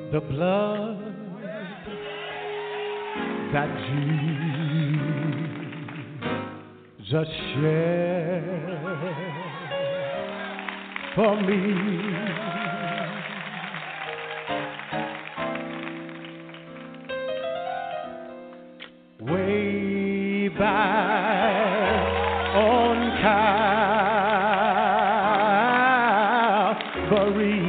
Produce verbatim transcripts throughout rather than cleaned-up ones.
The blood that Jesus shed for me. Way back on Calvary.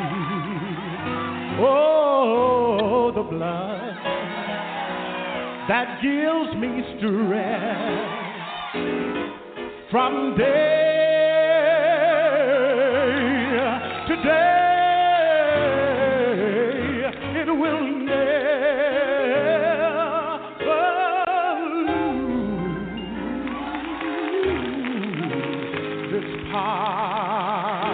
Oh, the blood that gives me strength from day to day. It will never lose its power.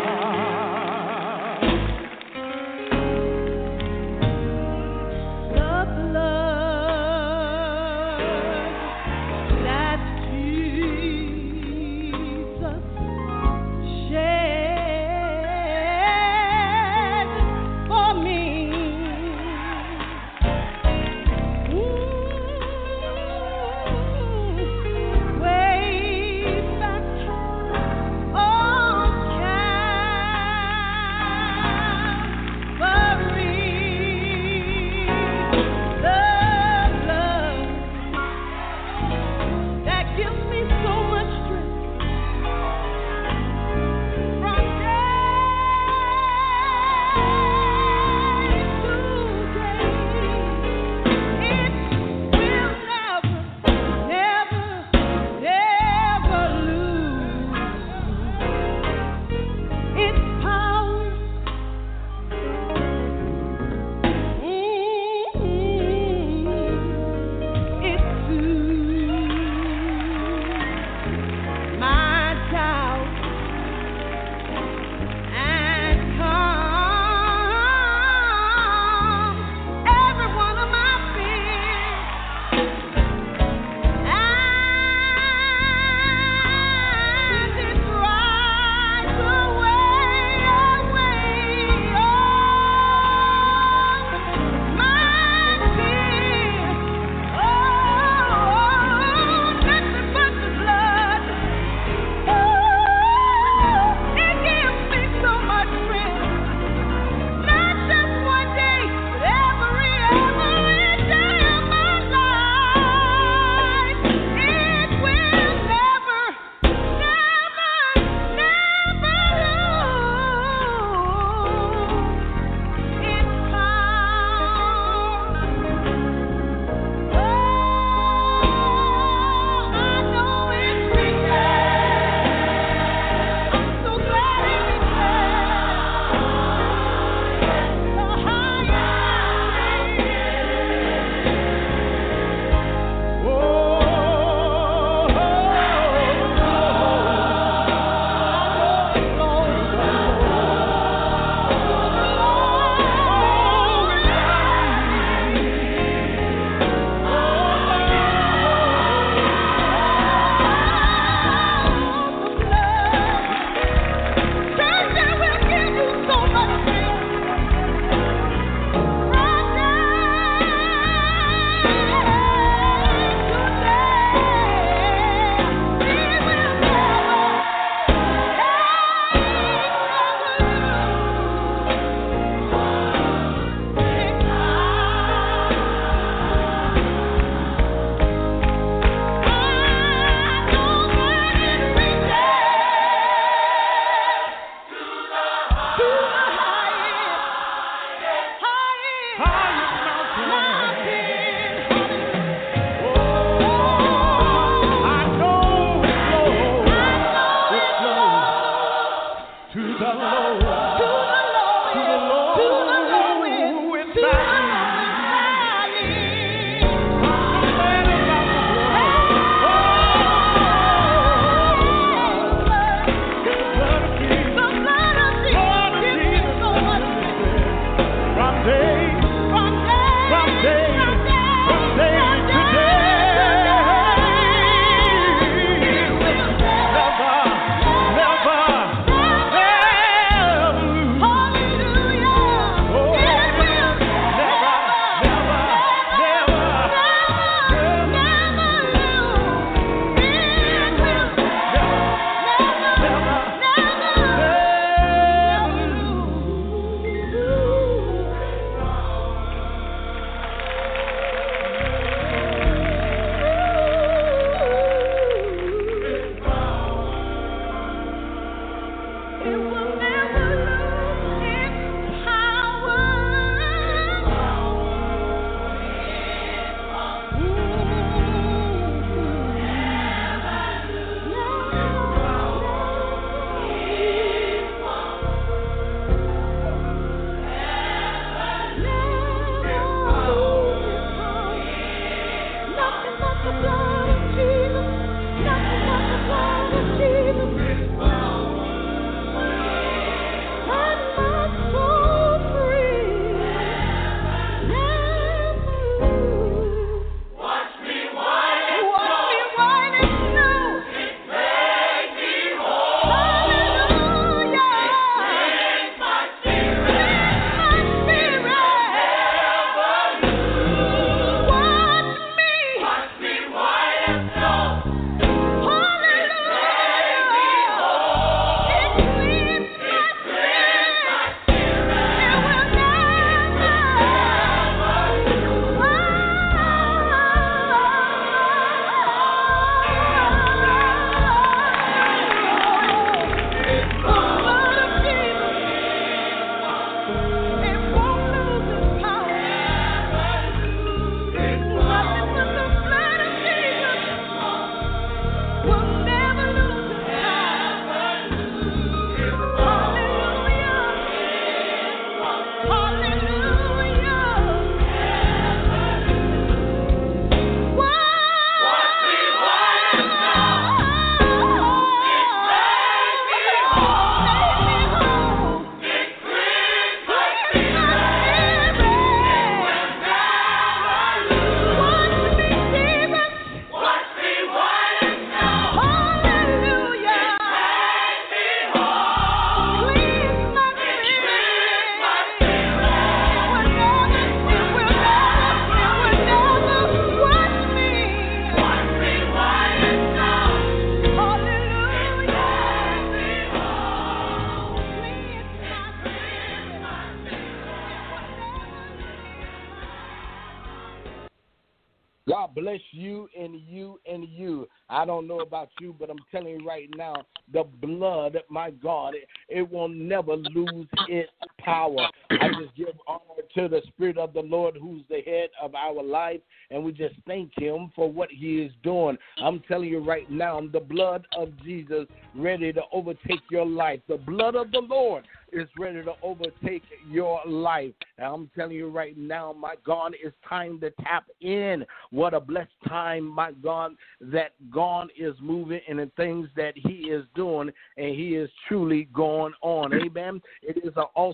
God bless you and you and you. I don't know about you, but I'm telling you right now, the blood, my God, it, it will never lose its power. I just give honor to the Spirit of the Lord, who's the head of our life, and we just thank him for what he is doing. I'm telling you right now, the blood of Jesus ready to overtake your life. The blood of the Lord is ready to overtake your life. And I'm telling you right now, my God, it's time to tap in. What a blessed time, my God, that God is moving in the things that he is doing, and he is truly going on. Amen. It is an awesome.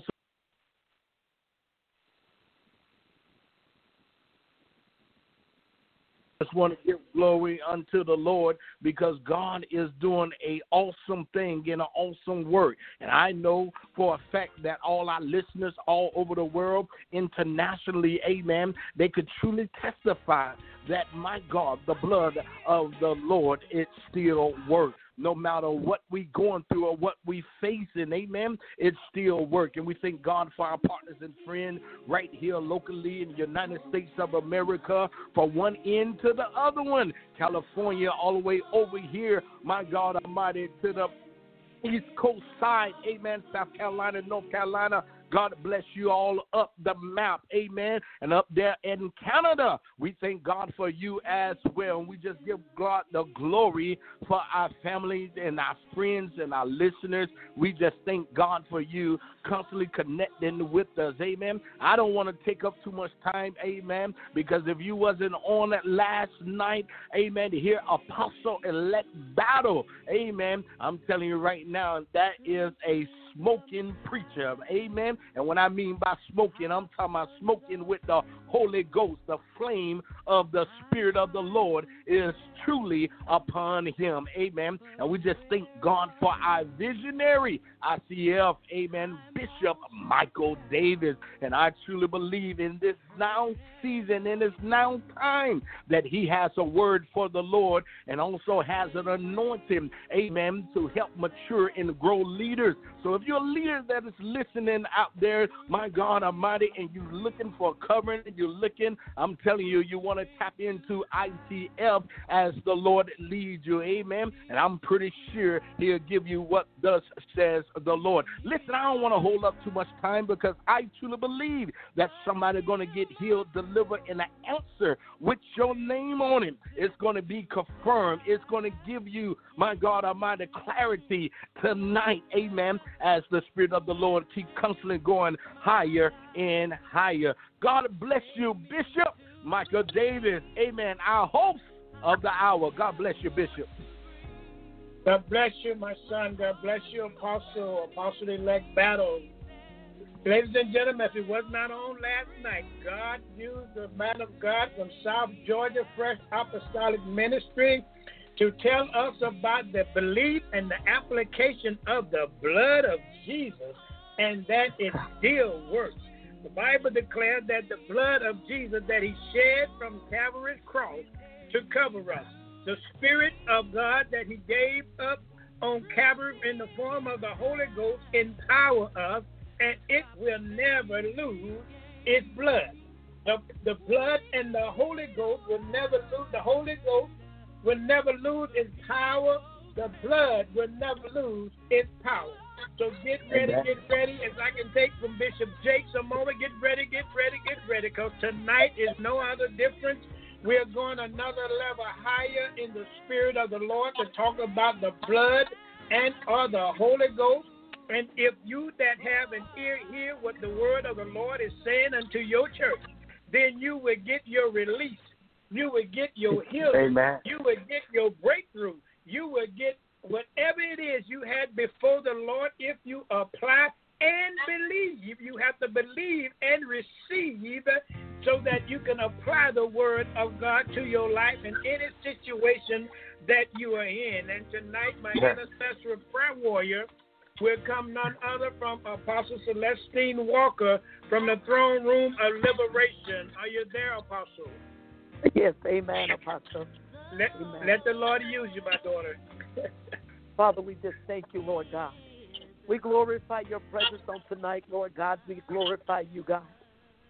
Just want to give glory unto the Lord, because God is doing an awesome thing in an awesome work. And I know for a fact that all our listeners all over the world, internationally, amen, they could truly testify that, my God, the blood of the Lord, it still works. No matter what we going through or what we facing, amen, it still works. And we thank God for our partners and friends right here locally in the United States of America, from one end to the other one, California, all the way over here, my God Almighty, to the East Coast side, amen, South Carolina, North Carolina. God bless you all up the map, amen, and up there in Canada. We thank God for you as well, and we just give God the glory for our families and our friends and our listeners. We just thank God for you constantly connecting with us, amen. I don't want to take up too much time, amen, because if you wasn't on it last night, amen, to hear Apostle-elect Battle, amen, I'm telling you right now, that is a smoking preacher, amen. And when I mean by smoking, I'm talking about smoking with the Holy Ghost. The flame of the Spirit of the Lord is truly upon him, amen. And we just thank God for our visionary, I C F, amen, Bishop Michael Davis. And I truly believe in this now season, in this now time, that he has a word for the Lord and also has an anointing, amen, to help mature and grow leaders. So if you're a leader that is listening out there, my God Almighty, and you're looking for covering, and you're looking, I'm telling you, you want to tap into I T F as the Lord leads you, amen. And I'm pretty sure he'll give you what thus says the Lord. Listen, I don't want to hold up too much time, because I truly believe that somebody's going to get healed, delivered, and an answer with your name on it. It's going to be confirmed. It's going to give you, my God Almighty, clarity tonight, amen, as the Spirit of the Lord keep constantly going higher and higher. God bless you, Bishop Michael Davis, amen, our host of the hour. God bless you, Bishop. God bless you, my son. God bless you, Apostle, Apostle-elect Battle. Ladies and gentlemen, if it was not on last night, God used the man of God from South Georgia Fresh Apostolic Ministry to tell us about the belief and the application of the blood of Jesus, and that it still works. The Bible declares that the blood of Jesus that he shed from Calvary's cross to cover us, the Spirit of God that he gave up on Calvary in the form of the Holy Ghost, empower us, and it will never lose its blood. The, the blood and the Holy Ghost will never lose. The Holy Ghost will never lose its power. The blood will never lose its power. So get ready, Amen. get ready. As I can take from Bishop Jakes a moment, get ready, get ready, get ready, because tonight is no other difference. We are going another level higher in the Spirit of the Lord to talk about the blood and or the Holy Ghost. And if you that have an ear hear what the word of the Lord is saying unto your church, then you will get your release. You will get your healing. Amen. You will get your breakthrough. You will get whatever it is you had before the Lord if you apply and believe. You have to believe and receive so that you can apply the word of God to your life in any situation that you are in. And tonight, my yes. intercessor prayer warrior will come none other from Apostle Celestine Walker from the throne room of liberation. Are you there, Apostle? Yes, amen, Apostle. Let, amen. let the Lord use you, my daughter. Father, we just thank you, Lord God. We glorify your presence on tonight, Lord God. We glorify you, God.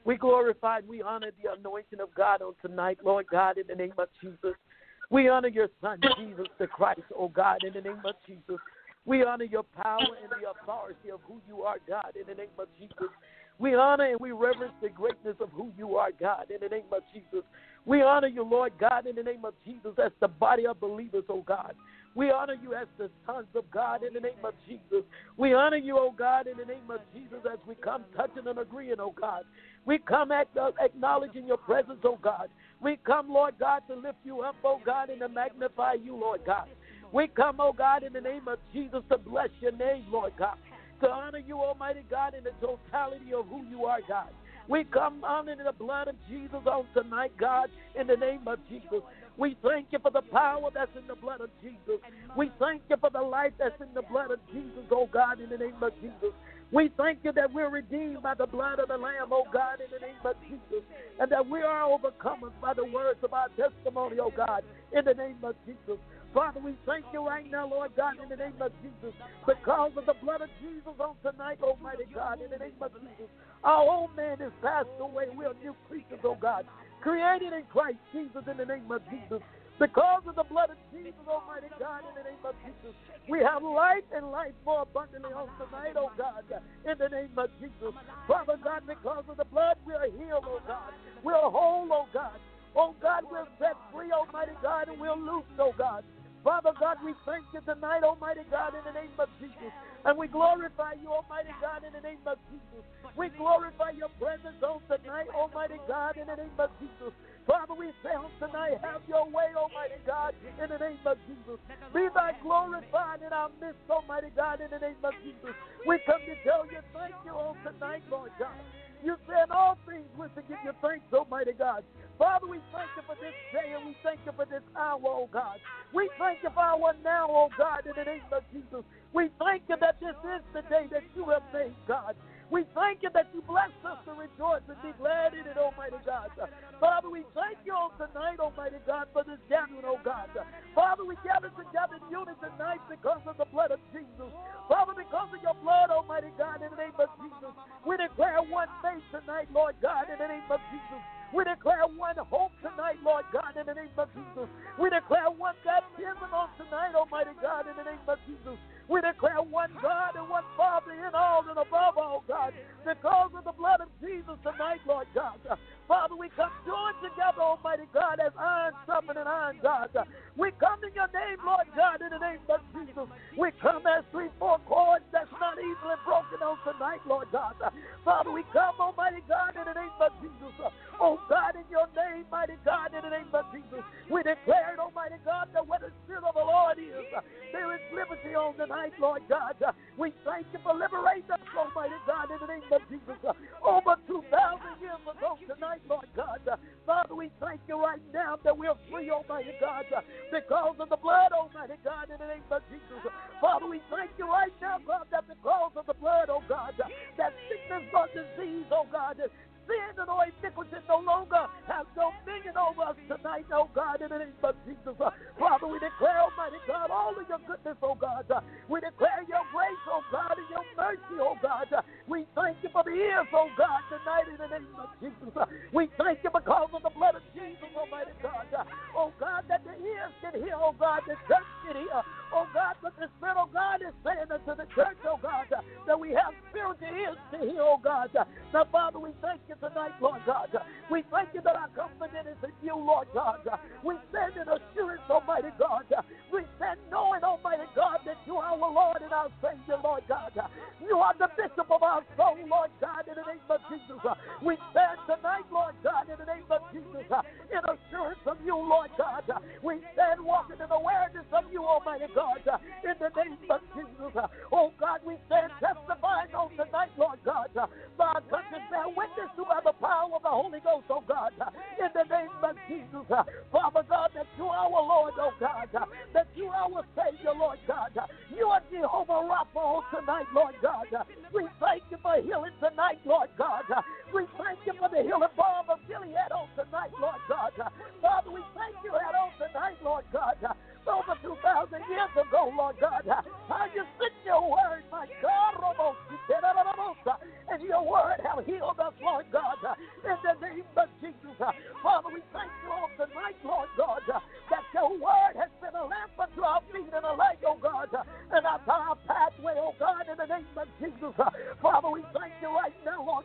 We glorify and we honor the anointing of God on tonight, Lord God, in the name of Jesus. We honor your Son, Jesus the Christ, oh God, in the name of Jesus. We honor your power and the authority of who you are, God, in the name of Jesus. We honor and we reverence the greatness of who you are, God, in the name of Jesus. We honor you, Lord God, in the name of Jesus, as the body of believers, oh God. We honor you as the sons of God in the name of Jesus. We honor you, oh God, in the name of Jesus, as we come touching and agreeing, oh God. We come at, uh, acknowledging your presence, oh God. We come, Lord God, to lift you up, oh God, and to magnify you, Lord God. We come, oh God, in the name of Jesus, to bless your name, Lord God. To honor you, Almighty God, in the totality of who you are, God. We come under the blood of Jesus on tonight, God, in the name of Jesus. We thank you for the power that's in the blood of Jesus. We thank you for the life that's in the blood of Jesus, oh God, in the name of Jesus. We thank you that we're redeemed by the blood of the Lamb, oh God, in the name of Jesus, and that we are overcomers by the words of our testimony, oh God, in the name of Jesus. Father, we thank you right now, Lord God, in the name of Jesus, because of the blood of Jesus on tonight, Almighty God, in the name of Jesus. Our old man is passed away. We are new creatures, oh God, created in Christ Jesus in the name of Jesus. Because of the blood of Jesus, Almighty God, in the name of Jesus, we have life and life more abundantly on tonight, oh God, in the name of Jesus. Father God, because of the blood, we are healed, oh God. We are whole, oh God. Oh God, we're set free, Almighty God, and we're loose, oh God. Father God, we thank you tonight, Almighty God, in the name of Jesus. And we glorify you, Almighty God, in the name of Jesus. We glorify your presence on tonight, Almighty God, in the name of Jesus. Father, we say on tonight, have your way, Almighty God, in the name of Jesus. Be thy glorified in our midst, Almighty God, in the name of Jesus. We come to tell you thank you on tonight, Lord God. You said all things we're to give you thanks, Almighty God. Father, we thank you for this day and we thank you for this hour, oh God. We thank you for our now, oh God, in the name of Jesus. We thank you that this is the day that you have made, God. We thank you that you blessed us to rejoice and be glad in it, Almighty God. Father, we thank you on tonight, Almighty God, for this gathering, oh God. Father, we gather together in unity tonight because of the blood of Jesus. Father, because of your blood, Almighty God, in the name of Jesus, we declare one faith tonight, Lord God, in the name of Jesus. We declare one hope tonight, Lord God, in the name of Jesus. We declare one baptism on tonight, Almighty God, in the name of Jesus. We declare one God and one Father in all and above all, God, because of the blood of Jesus tonight, Lord God. Father, we come joined together, Almighty God, as iron sharpened and iron, God. We come in your name, Lord God, in the name of Jesus. We come as three, four cords that's not easily broken on tonight, Lord God. Father, we come, Almighty God, in the name of Jesus. Oh God, in your name, mighty God, in the name of Jesus. We declare it, Almighty God, that where the Spirit of the Lord is, there is liberty on tonight, Lord God. We thank you for liberating us, Almighty God, in the name of Jesus. Over two thousand years ago tonight, Lord God. Father, we thank you right now that we're free, Almighty God, because of the blood, Almighty God, in the name of Jesus. Father, we thank you right now, God, that because of the blood, oh God, that sickness or disease, oh God, sin and all iniquity no longer has dominion over us tonight, oh God, in the name of Jesus. Father, we declare, Almighty God, all of your goodness, oh God. We declare your grace, oh God, and your mercy, oh God. We thank you for the ears, oh God, tonight in the name of Jesus. We thank you because of the blood of Jesus, Almighty God. Oh God, that the ears can hear, oh God, the church can hear. Oh God, but the Spirit of God is saying unto the church, oh God, that we have spiritual ears to hear, oh God. Now, Father, we thank you tonight, Lord God. We thank you that our confidence is in you, Lord God. We stand in assurance, Almighty God. We stand knowing, Almighty God, that you are our Lord and our Savior, Lord God. You are the bishop of our soul, Lord God, in the name of Jesus. We stand tonight, Lord God, in the name of Jesus, in assurance of you, Lord God. We stand walking in awareness of you, Almighty God, in the name of Jesus. Oh God, we stand testifying on tonight, Lord God. God, touches bear witness to by the power of the Holy Ghost, oh God, in the name of Jesus. Father God, that you are our Lord, oh God, that you are our Savior, Lord God. You are Jehovah Rapha on tonight, Lord God. We thank you for healing tonight, Lord God. We thank you for the healing balm of Gilead on tonight, Lord God. Father, we thank you that on tonight, Lord God. Over two thousand years ago, Lord God, how you sent your word, my God, and your word have healed us, Lord God,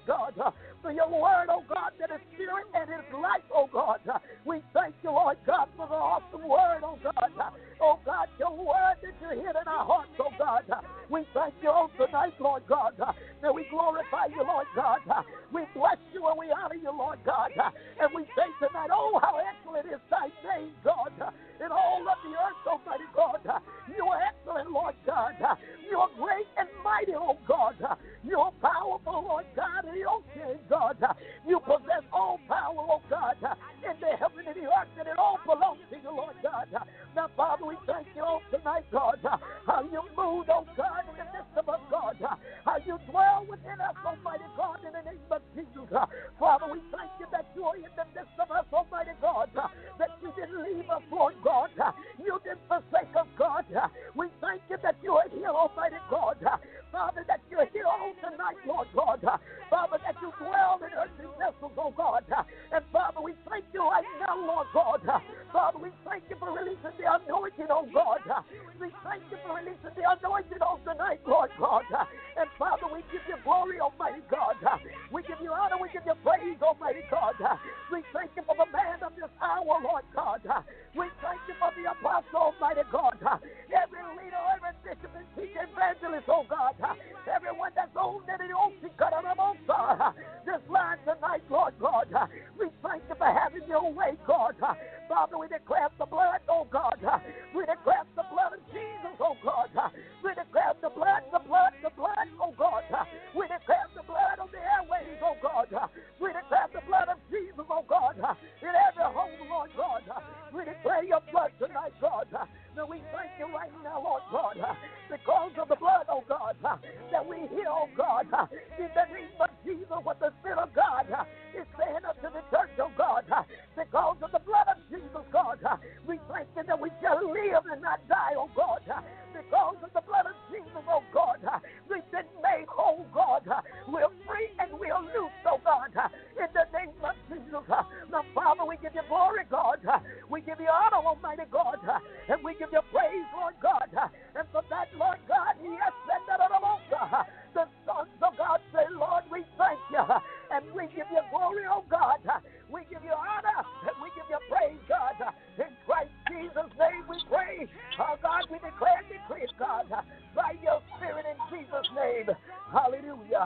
God, uh, for your word, oh God, that is spirit and is life, oh God. Uh, we thank you, Lord God, for the awesome word, oh God. Uh, oh God, your word that you hid in our hearts, oh God. Uh, we thank you on tonight, Lord God, uh, that we glorify you, Lord God. Uh, we bless you and we honor you, Lord God. Uh, and we say tonight, oh, how excellent is thy name, God, uh, in all of the earth, Almighty God. Uh, you are excellent, Lord God. Uh, you are great and mighty, oh God. Uh, you are powerful, Lord God, and you're okay, God. Uh, you possess all power, oh God, uh, in the heaven and the earth, and it all belongs to you, Lord God. Uh, now, Father, we thank you on tonight, God, uh, how you moved, oh God, in the midst of us, God, uh, how you dwell within us, Almighty God, in the name of Jesus. Uh, Father, we thank you that you are in the midst of us, Almighty God, uh, that you didn't leave us, Lord God. Uh, you didn't forsake us, God. Uh, we thank you that you are here, Almighty God. Uh, Father, that you're here on tonight, Lord God. Uh, Father, that you dwell in earthly vessels, oh God. Uh, and Father, we thank you right now, Lord God. Uh, Father, we thank you for releasing the anointing, oh God. Uh, we thank you for releasing the anointing on tonight, Lord God. Uh, and Father, we give you glory, Almighty God. Uh, we give you honor, we give you praise, Almighty God. Uh, we thank you for the man of this hour, Lord God. Uh, we thank you for the apostle, Almighty God. Uh, every leader, every bishop and teacher, evangelist, oh God. Uh, everyone that's owned in the ocean, God, uh, this line tonight, Lord God. Uh, we thank you for having your way, God. Uh, Father, we declare the blood, oh God. Uh, we declare the blood of Jesus, oh God. Uh, we declare the blood, the blood, the blood, oh God. Uh, we declare the blood on the airways, oh God. Uh, we declare the blood of Jesus, oh God. Uh, in every home, Lord God. Uh, we declare your blood tonight, God. Uh, now we thank you right now, Lord God, uh, because of the blood, oh God, uh, that we hear, oh God, uh, in the name of Jesus, what the Spirit of God uh, is saying unto the church, oh God, uh, because of the blood of Jesus, God, uh, we thank you that we shall live and not die, oh God, uh, because of the blood of Jesus, oh God, uh, we've been made whole, God, uh, we're free and we're loose, oh God, uh, in the name of Jesus. Uh, now, Father, we give you glory, God, uh, we give you honor, Almighty God, uh, and we give you praise, Lord God, uh, and for that, Lord God, yes, and uh, the sons of God say, Lord, we thank you, uh, and we give you glory, oh God, uh, we give you honor, and we give you praise, God, uh, in Christ Jesus' name we pray, oh God, we declare and decree, God, uh, by your Spirit in Jesus' name, hallelujah.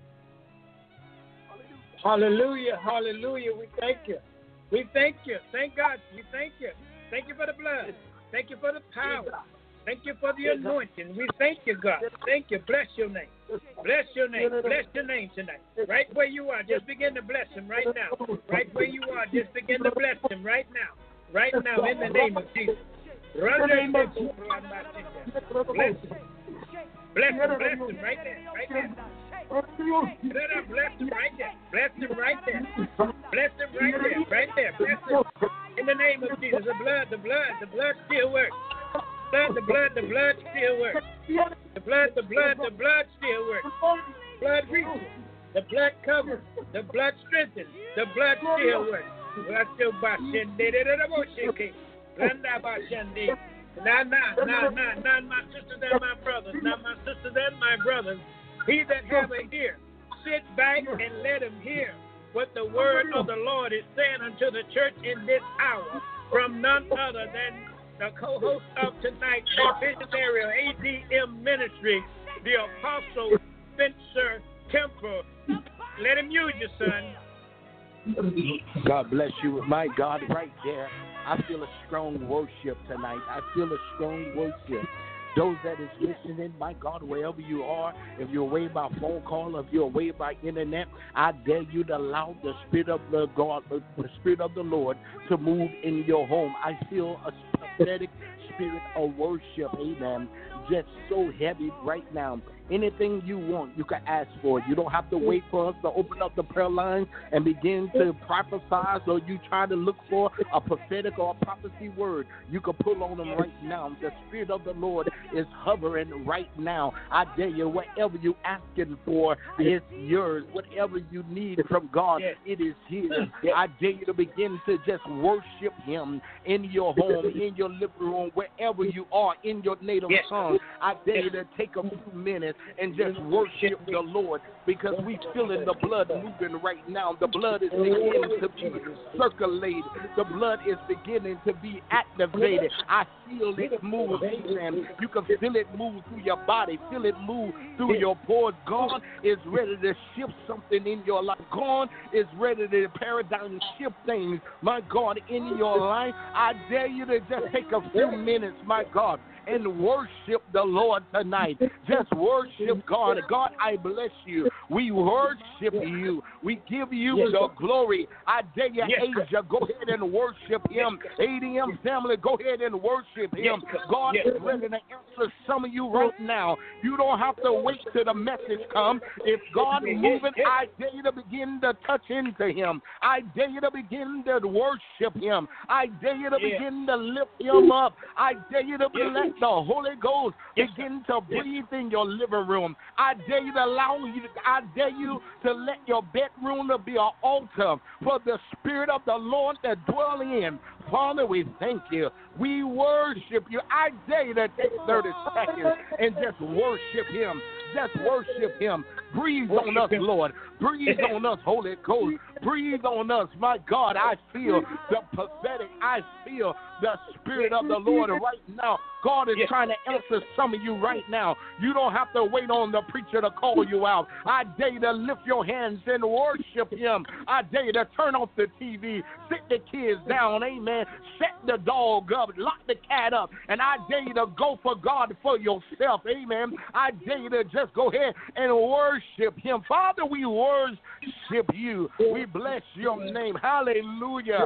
Hallelujah, hallelujah, we thank you, we thank you, thank God, we thank you, thank you for the blood, thank you for the power. Thank you for the anointing. We thank you, God. Thank you. Bless your name. Bless your name. Bless your name tonight. Right where you are, just begin to bless him right now. Right where you are, just begin to bless him right now. Right now, in the name of Jesus. Bless him. Bless him. Bless him. Bless him right there. Right there. Bless him right there. Bless him right there. Bless him right there. Right there. Bless him. In the name of Jesus. The blood, the blood, the blood still works. Blood, the blood, the blood still works. The blood, the blood, the blood still works. Blood reaches. The blood covers. The blood strengthens. The blood still works. Now, now, now, now, now, my sisters and my brothers, now my sisters and my brothers, he that have a ear, sit back and let him hear what the word of the Lord is saying unto the church in this hour from none other than the co-host of tonight, the visionary of A D M Ministry, the Apostle Spencer Kemper. Let him use you, son. God bless you. My God, right there, I feel a strong worship tonight. I feel a strong worship. Those that is listening, my God, wherever you are, if you're away by phone call, if you're away by internet, I dare you to allow the Spirit of the God, the Spirit of the Lord to move in your home. I feel a prophetic spirit of worship, amen, just so heavy right now. Anything you want, you can ask for it. You don't have to wait for us to open up the prayer line and begin to prophesy, or you try to look for a prophetic or a prophecy word. You can pull on them right now. The Spirit of the Lord is hovering right now. I dare you, whatever you're asking for is yours. Whatever you need from God, it is here. I dare you to begin to just worship Him in your home, in your living room, wherever you are, in your native tongue. I dare you to take a few minutes and just worship the Lord, because we feeling the blood moving right now. The blood is beginning to be circulated. The blood is beginning to be activated. I feel it move, amen. You can feel it move through your body, feel it move through your pores. God is ready to shift something in your life. God is ready to paradigm shift things, my God, in your life. I dare you to just take a few minutes, my God, and worship the Lord tonight. Just worship God. God, I bless you. We worship you. We give you the glory. I dare you, Asia, go ahead and worship him. A D M family, go ahead and worship him. God is ready to answer some of you right now. You don't have to wait till the message comes. If God is moving, I dare you to begin to touch into him. I dare you to begin to worship him. I dare you to begin to lift him up. I dare you to let the Holy Ghost begin to breathe in your living room. I dare you to allow you. To, I dare you to let your bedroom to be an altar for the Spirit of the Lord to dwell in. Father, we thank you. We worship you. I dare you to take thirty seconds and just worship him. Just worship him. Breathe on us, Lord. Breathe on us, Holy Ghost. Breathe on us. My God, I feel the prophetic. I feel the Spirit of the Lord right now. God is trying to answer some of you right now. You don't have to wait on the preacher to call you out. I dare you to lift your hands and worship him. I dare you to turn off the T V, sit the kids down, amen. Set the dog up, lock the cat up, and I dare you to go for God for yourself, amen. I dare you to just go ahead and worship him. Father, we worship you. We bless your name. Hallelujah.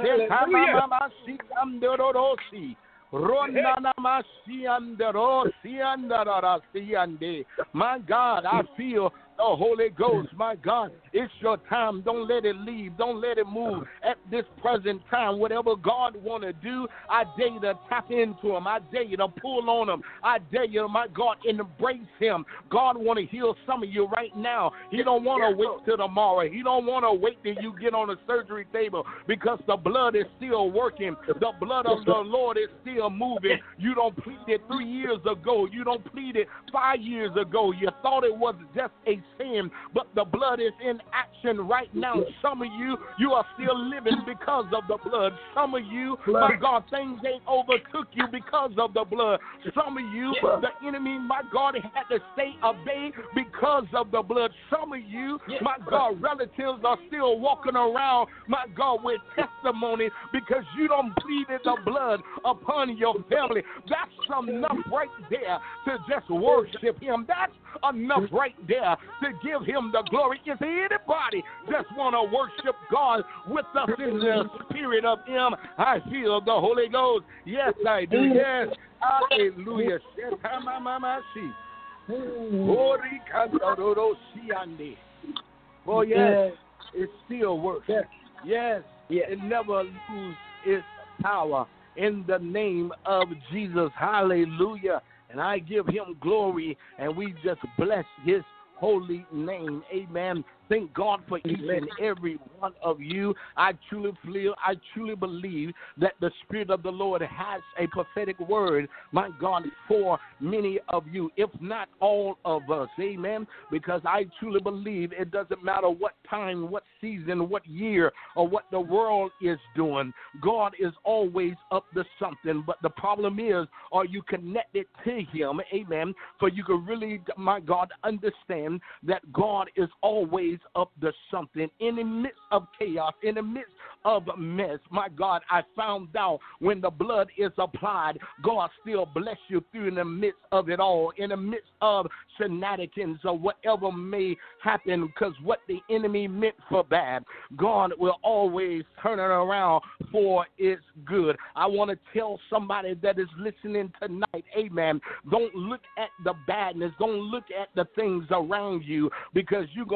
My God, I feel the Holy Ghost. My God, it's your time. Don't let it leave. Don't let it move at this present time. Whatever God want to do, I dare you to tap into him. I dare you to pull on him. I dare you, my God, embrace him. God want to heal some of you right now. He don't want to wait till tomorrow. He don't want to wait till you get on the surgery table, because the blood is still working. The blood of the Lord is still moving. You don't plead it three years ago. You don't plead it five years ago. You thought it was just a sin, but the blood is in action right now. Some of you, you are still living because of the blood. Some of you, my God, things ain't overtook you because of the blood. Some of you, the enemy, my God, had to stay away because of the blood. Some of you, my God, relatives are still walking around, my God, with testimony because you don't pleaded the blood upon your family. That's enough right there to just worship him. That's enough right there to give him the glory. If anybody just want to worship God with us in the spirit of him, I feel the Holy Ghost. Yes, I do. Yes. Hallelujah. Oh, yes. It still works. Yes. It never loses its power. In the name of Jesus. Hallelujah. And I give him glory, and we just bless his holy name. Amen. Thank God for each and every one of you. I truly feel, I truly believe that the Spirit of the Lord has a prophetic word, my God, for many of you, if not all of us. Amen. Because I truly believe it doesn't matter what time, what season, what year, or what the world is doing. God is always up to something. But the problem is, are you connected to him? Amen. For you can really, my God, understand that God is always up to something. In the midst of chaos, in the midst of mess, my God, I found out when the blood is applied, God still bless you through in the midst of it all, in the midst of shenanigans or whatever may happen, because what the enemy meant for bad, God will always turn it around for its good. I want to tell somebody that is listening tonight, amen, don't look at the badness, don't look at the things around you, because you're going to over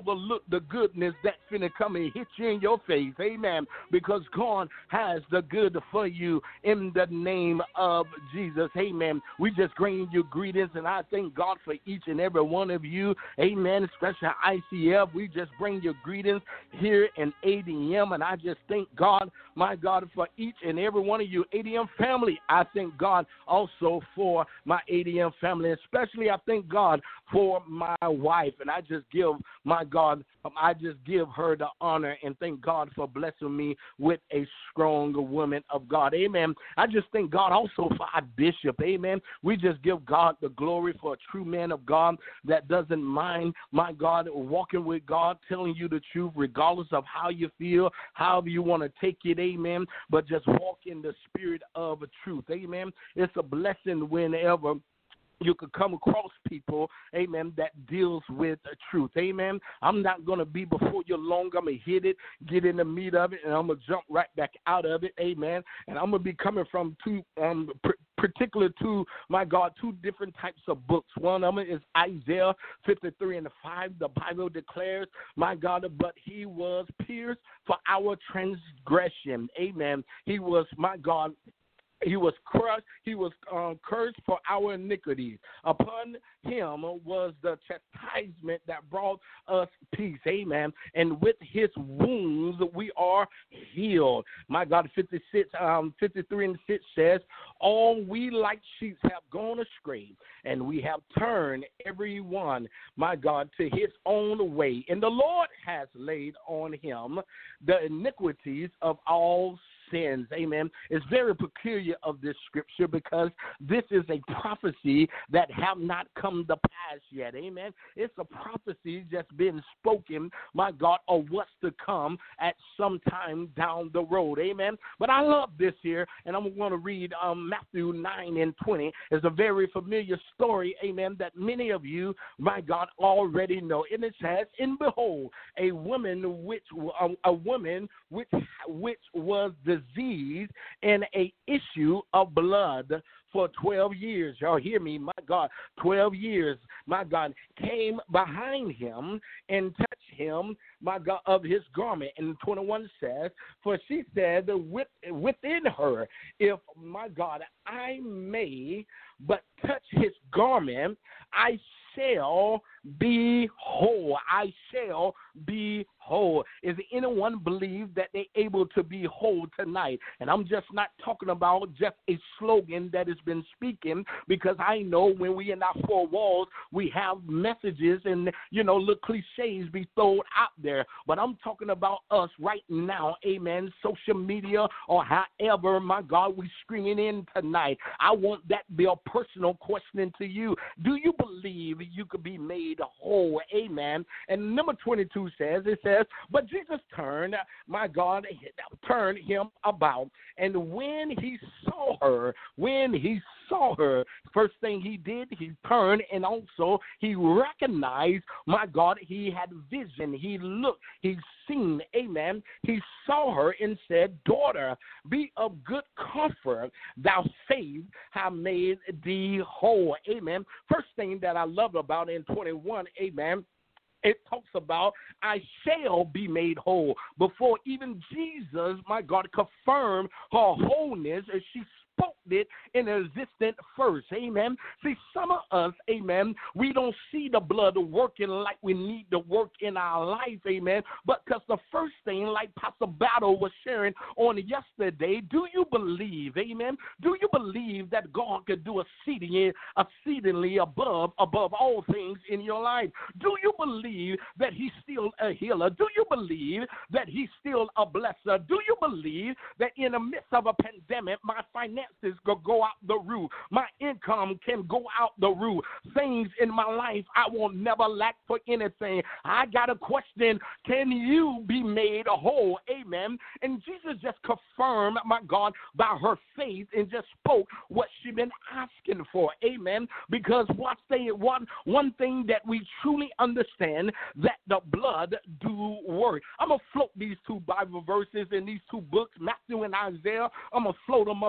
overlook the goodness that's finna come and hit you in your face. Amen. Because God has the good for you in the name of Jesus. Amen. We just bring you greetings, and I thank God for each and every one of you. Amen. Especially I C F. We just bring you greetings here in A D M, and I just thank God, my God, for each and every one of you. A D M family, I thank God also for my A D M family. Especially I thank God for my wife, and I just give my God, I just give her the honor and thank God for blessing me with a strong woman of God. Amen. I just thank God also for our bishop. Amen. We just give God the glory for a true man of God that doesn't mind, my God, walking with God, telling you the truth regardless of how you feel, however you want to take it. Amen. But just walk in the spirit of truth. Amen. It's a blessing whenever you could come across people, amen, that deals with the truth. Amen. I'm not going to be before you long. I'm going to hit it, get in the meat of it, and I'm going to jump right back out of it. Amen. And I'm going to be coming from two, um, pr- particular two, my God, two different types of books. One of them is Isaiah fifty-three and five. The Bible declares, my God, but he was pierced for our transgression. Amen. He was, my God, He was crushed, he was um, cursed for our iniquities. Upon him was the chastisement that brought us peace. Amen. And with his wounds we are healed. My God, fifty-six, um, fifty-three and six says, all we like sheep have gone astray, and we have turned every one, my God, to his own way. And the Lord has laid on him the iniquities of all sins. Amen. It's very peculiar of this scripture because this is a prophecy that have not come to pass yet. Amen. It's a prophecy that's been spoken, my God, of what's to come at some time down the road. Amen. But I love this here, and I'm going to read um, Matthew nine and twenty. It's a very familiar story, amen, that many of you, my God, already know. And it says, and behold, a woman which a, a woman which which was diseased and a issue of blood for twelve years. Y'all hear me? My God, twelve years, my God, came behind him and touched him, my God, of his garment. And twenty-one says, for she said with, within her, if, my God, I may but touch his garment, I shall be whole. I shall be whole. Is anyone believe that they're able to be whole tonight? And I'm just not talking about just a slogan that has been speaking, because I know when we in our four walls, we have messages and, you know, little cliches be thrown out there. But I'm talking about us right now, amen, social media or however, my God, we screaming in tonight. I want that to be a personal question to you. Do you believe you could be made whole? Amen. And number twenty-two says, it says, but Jesus turned, my God, turned him about. And when he saw her, when he saw her, first thing he did, he turned, and also he recognized, my God, he had vision. He looked, he seen, amen. He saw her and said, daughter, be of good comfort. Thou faith have made thee whole. Amen. First thing that I love about in twenty-one, amen, it talks about I shall be made whole. Before even Jesus, my God, confirmed her wholeness, as she spoke it in existence first. Amen. See, some of us, amen, we don't see the blood working like we need to work in our life, amen. But because the first thing, like Pastor Battle was sharing on yesterday, do you believe, amen, do you believe that God could do exceedingly, exceedingly above, above all things in your life? Do you believe that he's still a healer? Do you believe that he's still a blesser? Do you believe that in the midst of a pandemic, my finances could go out the roof, my income can go out the roof, things in my life I will never lack for anything? I got a question. Can you be made whole? Amen. And Jesus just confirmed, my God, by her faith, and just spoke what she been asking for. Amen. Because watch, they one one thing that we truly understand, that the blood do work. I'm gonna float these two Bible verses in these two books, Matthew and Isaiah. I'm gonna float them up in the air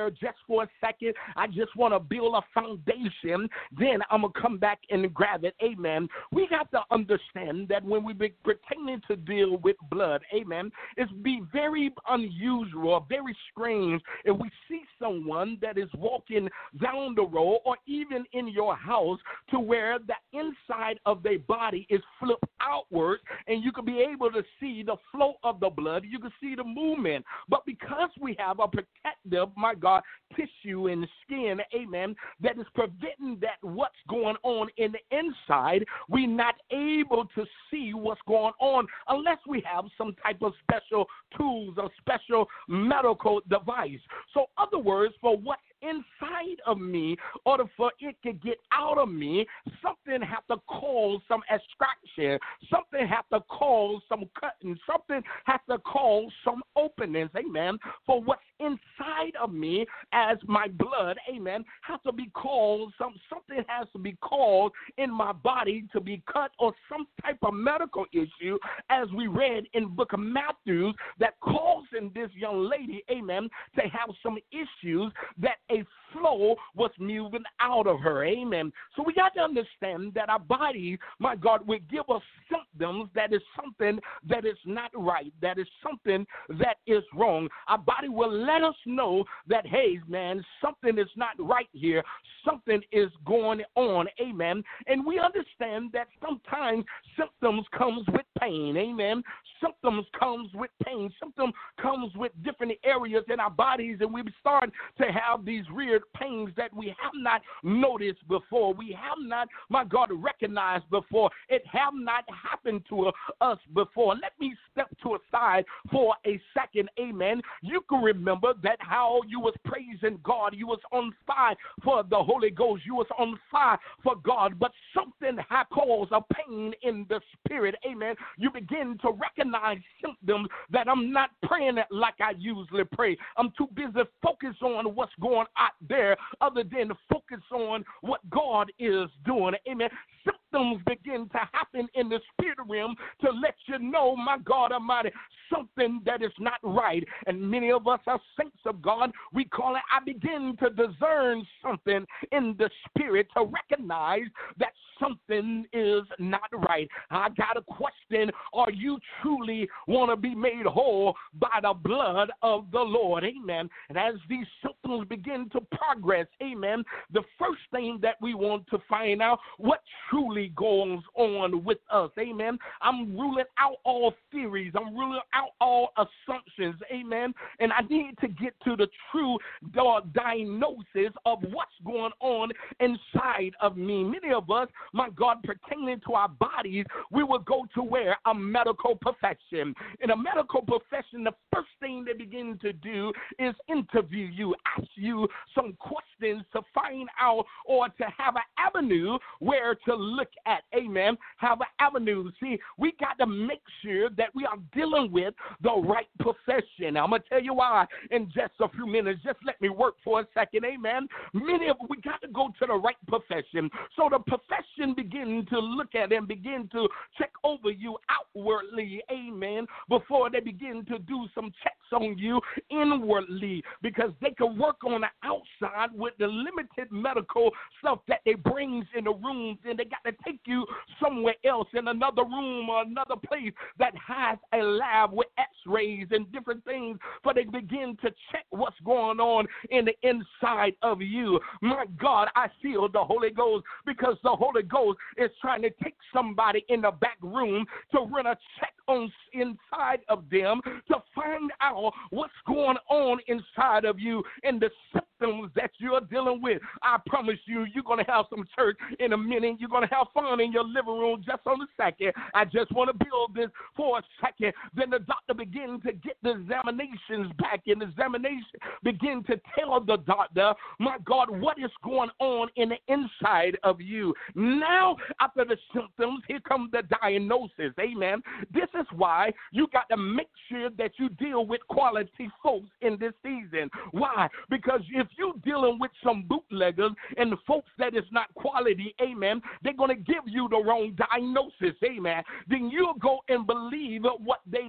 there just for a second. I just want to build a foundation. Then I'm going to come back and grab it. Amen. We got to understand that when we be pertaining to deal with blood, amen, it's be very unusual, very strange if we see someone that is walking down the road or even in your house to where the inside of their body is flipped outward and you can be able to see the flow of the blood. You can see the movement. But because we have a protective, my God, tissue and skin, amen, that is preventing that what's going on in the inside, we're not able to see what's going on unless we have some type of special tools or special medical device. So, other words, for what's inside of me, in order for it to get out of me, something has to cause some extraction, something has to cause some cutting, something has to cause some openings, amen, for what's inside of me as my blood, amen, has to be caused, some, something has to be caused in my body to be cut or some type of medical issue, as we read in the book of Matthew, that causing this young lady, amen, to have some issues that a flow was moving out of her, amen. So we got to understand that our body, my God, will give us symptoms that is something that is not right, that is something that is wrong. Our body will let us know that, hey, man, something is not right here. Something is going on, amen. And we understand that sometimes symptoms comes with pain, amen. Symptoms comes with pain. Symptoms comes with different areas in our bodies, and we start to have these weird pains that we have not noticed before. We have not, my God, recognized before. It have not happened to us before. Let me step to a side for a second, amen. You can remember that how you was praising God. You was on fire for the Holy Ghost. You was on fire for God, but something had caused a pain in the spirit, amen. You begin to recognize symptoms that I'm not praying like I usually pray. I'm too busy focused on what's going out there other than to focus on what God is doing, amen. Symptoms begin to happen in the spirit realm to let you know, my God Almighty, something that is not right. And many of us are saints of God. We call it, I begin to discern something in the spirit to recognize that something is not right. I got a question. Are you truly want to be made whole by the blood of the Lord? Amen. And as these symptoms begin to progress, amen, the first thing that we want to find out, what truly goes on with us, amen. I'm ruling out all theories. I'm ruling out all assumptions, amen. And I need to get to the true diagnosis of what's going on inside of me. Many of us, my God, pertaining to our bodies, we will go to where? A medical profession. In a medical profession, the first thing they begin to do is interview you, ask you some questions to find out or to have an avenue where to look at, amen, have an avenue. See, we got to make sure that we are dealing with the right profession. I'm going to tell you why in just a few minutes. Just let me work for a second, amen. Many of we got to go to the right profession. So the profession begin to look at and begin to check over you outwardly, amen, before they begin to do some checks on you inwardly, because they can work on the outside with the limited medical stuff that they brings in the rooms, and they got to take you somewhere else in another room or another place that has a lab with x-rays and different things, for they begin to check what's going on in the inside of you. My God, I feel the Holy Ghost, because the Holy Ghost is trying to take somebody in the back room to run a check on inside of them to find out what's going on inside of you and the symptoms that you're dealing with. I promise you, you're going to have some church in a minute. You're going to have fun in your living room just on a second. I just want to build this for a second. Then the doctor begins to get the examinations back, and the examination begin to tell the doctor, my God, what is going on in the inside of you. Now, after the symptoms, here comes the diagnosis. Amen. This is why you got to make sure that you deal with quality folks in this season. Why? Because if you're dealing with some bootleggers and the folks that is not quality, amen, they're going to give you the wrong diagnosis, amen. Then you'll go and believe what they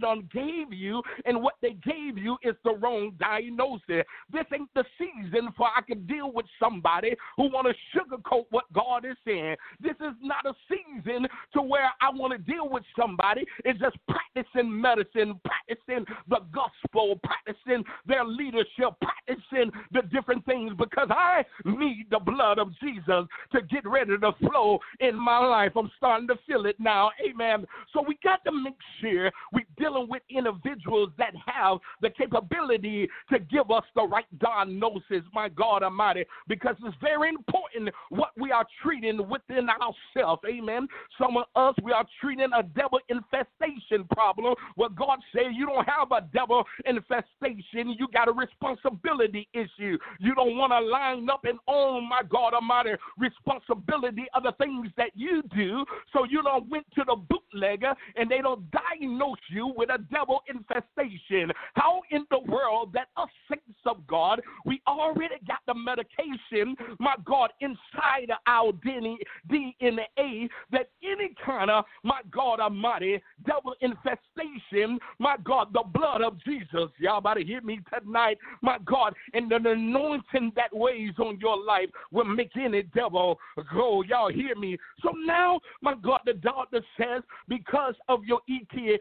done gave you, and what they gave you is the wrong diagnosis. This ain't the season for I can deal with somebody who want to sugarcoat what God is saying. This is not a season to where I want to deal with somebody. It's just practicing medicine, practicing the gospel, practicing their leadership, practicing the different things, because I need the blood of Jesus to get ready to flow in my life. I'm starting to feel it now. Amen. So we got to make sure we're dealing with individuals that have the capability to give us the right diagnosis, my God Almighty, because it's very important what we are treating within ourselves. Amen. Some of us, we are treating a devil infestation problem. Well, God said you don't have a devil infestation. You got a responsibility issue. You don't want to line up and own, my God Almighty, responsibility of the things that you do. So you don't went to the bootlegger and they don't diagnose you with a devil infestation. How in the world that us saints of God, we already got the medication, my God, inside of our D N A that any kind of, my God Almighty, devil infestation, my God, the blood of Jesus, y'all about to hear me tonight, my God, and the anointing that weighs on your life will make any devil go. Y'all hear me? So now, my God, the doctor says because of your E K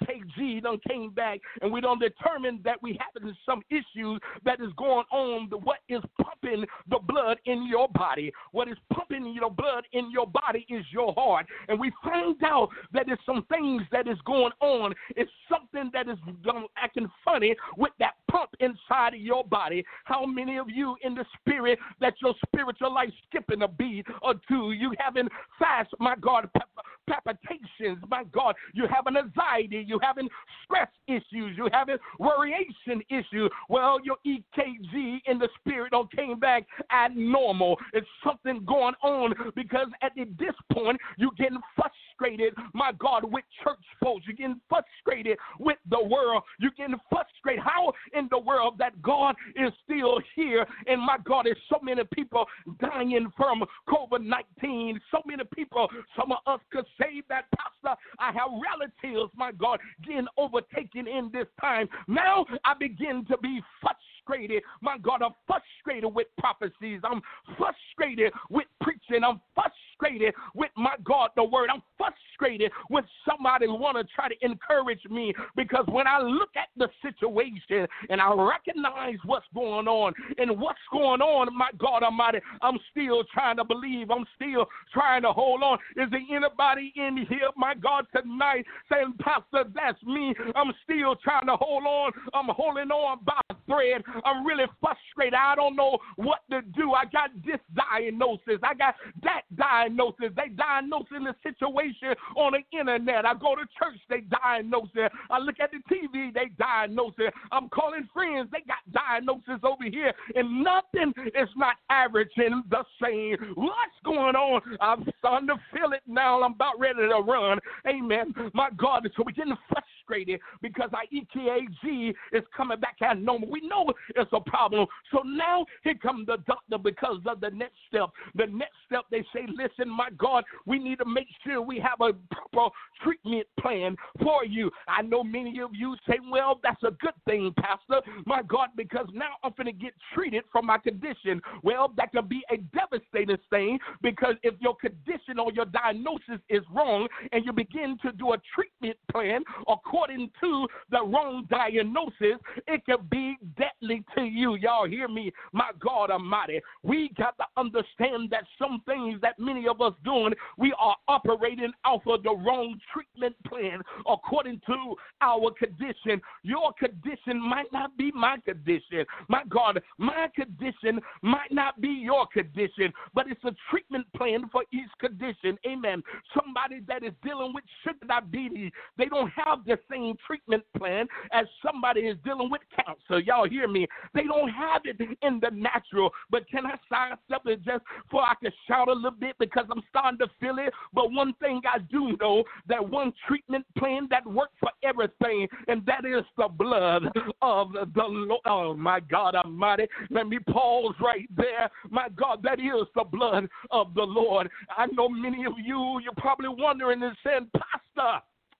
G done came back and we don't determine that we having some issues that is going on. What is pumping the blood in your body? What is pumping your blood in your body is your heart. And we find out that there's some things that is going on. It's something that is acting funny with that pump inside of your body. How many of you in the spirit that your spiritual life skipping a beat or two? You having fast, my God, palpitations, my God. You having anxiety. You having stress issues. You having worryation issues. Well, your E K G in the spirit don't came back at normal. It's something going on because at this point you're getting frustrated, my God, with church folks. You're getting frustrated with the world. You're getting frustrated. How in the world that God is still here? And my God, there's so many people dying from COVID nineteen. So many people, some of us could say that, Pastor, I have relatives, my God, getting overtaken in this time. Now I begin to be frustrated. My God, I'm frustrated with prophecies. I'm frustrated with preaching. I'm frustrated with, my God, the word. I'm frustrated when somebody want to try to encourage me, because when I look at the situation and I recognize what's going on and what's going on, my God Almighty, I'm still trying to believe. I'm still trying to hold on. Is there anybody in here, my God, tonight saying, Pastor, that's me. I'm still trying to hold on. I'm holding on by a thread. I'm really frustrated. I don't know what to do. I got this diagnosis. I got that diagnosis. They diagnosing the situation on the internet. I go to church, they diagnose it. I look at the T V, they diagnose it. I'm calling friends, they got diagnosis over here, and nothing is not averaging the same. What's going on? I'm starting to feel it now. I'm about ready to run. Amen. My God, so we're getting frustrated because our E K G is coming back at normal. We know it's a problem. So now here comes the doctor because of the next step. The next step, they say, listen, my God, we need to make sure we have a proper treatment plan for you. I know many of you say, well, that's a good thing, Pastor, my God, because now I'm going to get treated for my condition. Well, that could be a devastating thing, because if your condition or your diagnosis is wrong and you begin to do a treatment plan according to the wrong diagnosis, it could be deadly to you. Y'all hear me? My God Almighty, we got to understand that some things that many of us doing, we are operating off of the wrong treatment plan according to our condition. Your condition might not be my condition. My God, my condition might not be your condition, but it's a treatment plan for each condition. Amen. Somebody that is dealing with sugar diabetes, they don't have the same treatment plan as somebody is dealing with cancer. Y'all hear me? They don't have it in the natural. But can I sidestep it just for I can shout a little bit, because I'm starting to feel it? But one thing I do know, that one treatment plan that works for everything, and that is the blood of the Lord. Oh, my God Almighty. Let me pause right there. My God, that is the blood of the of the Lord. I know many of you, you're probably wondering and saying, Pastor,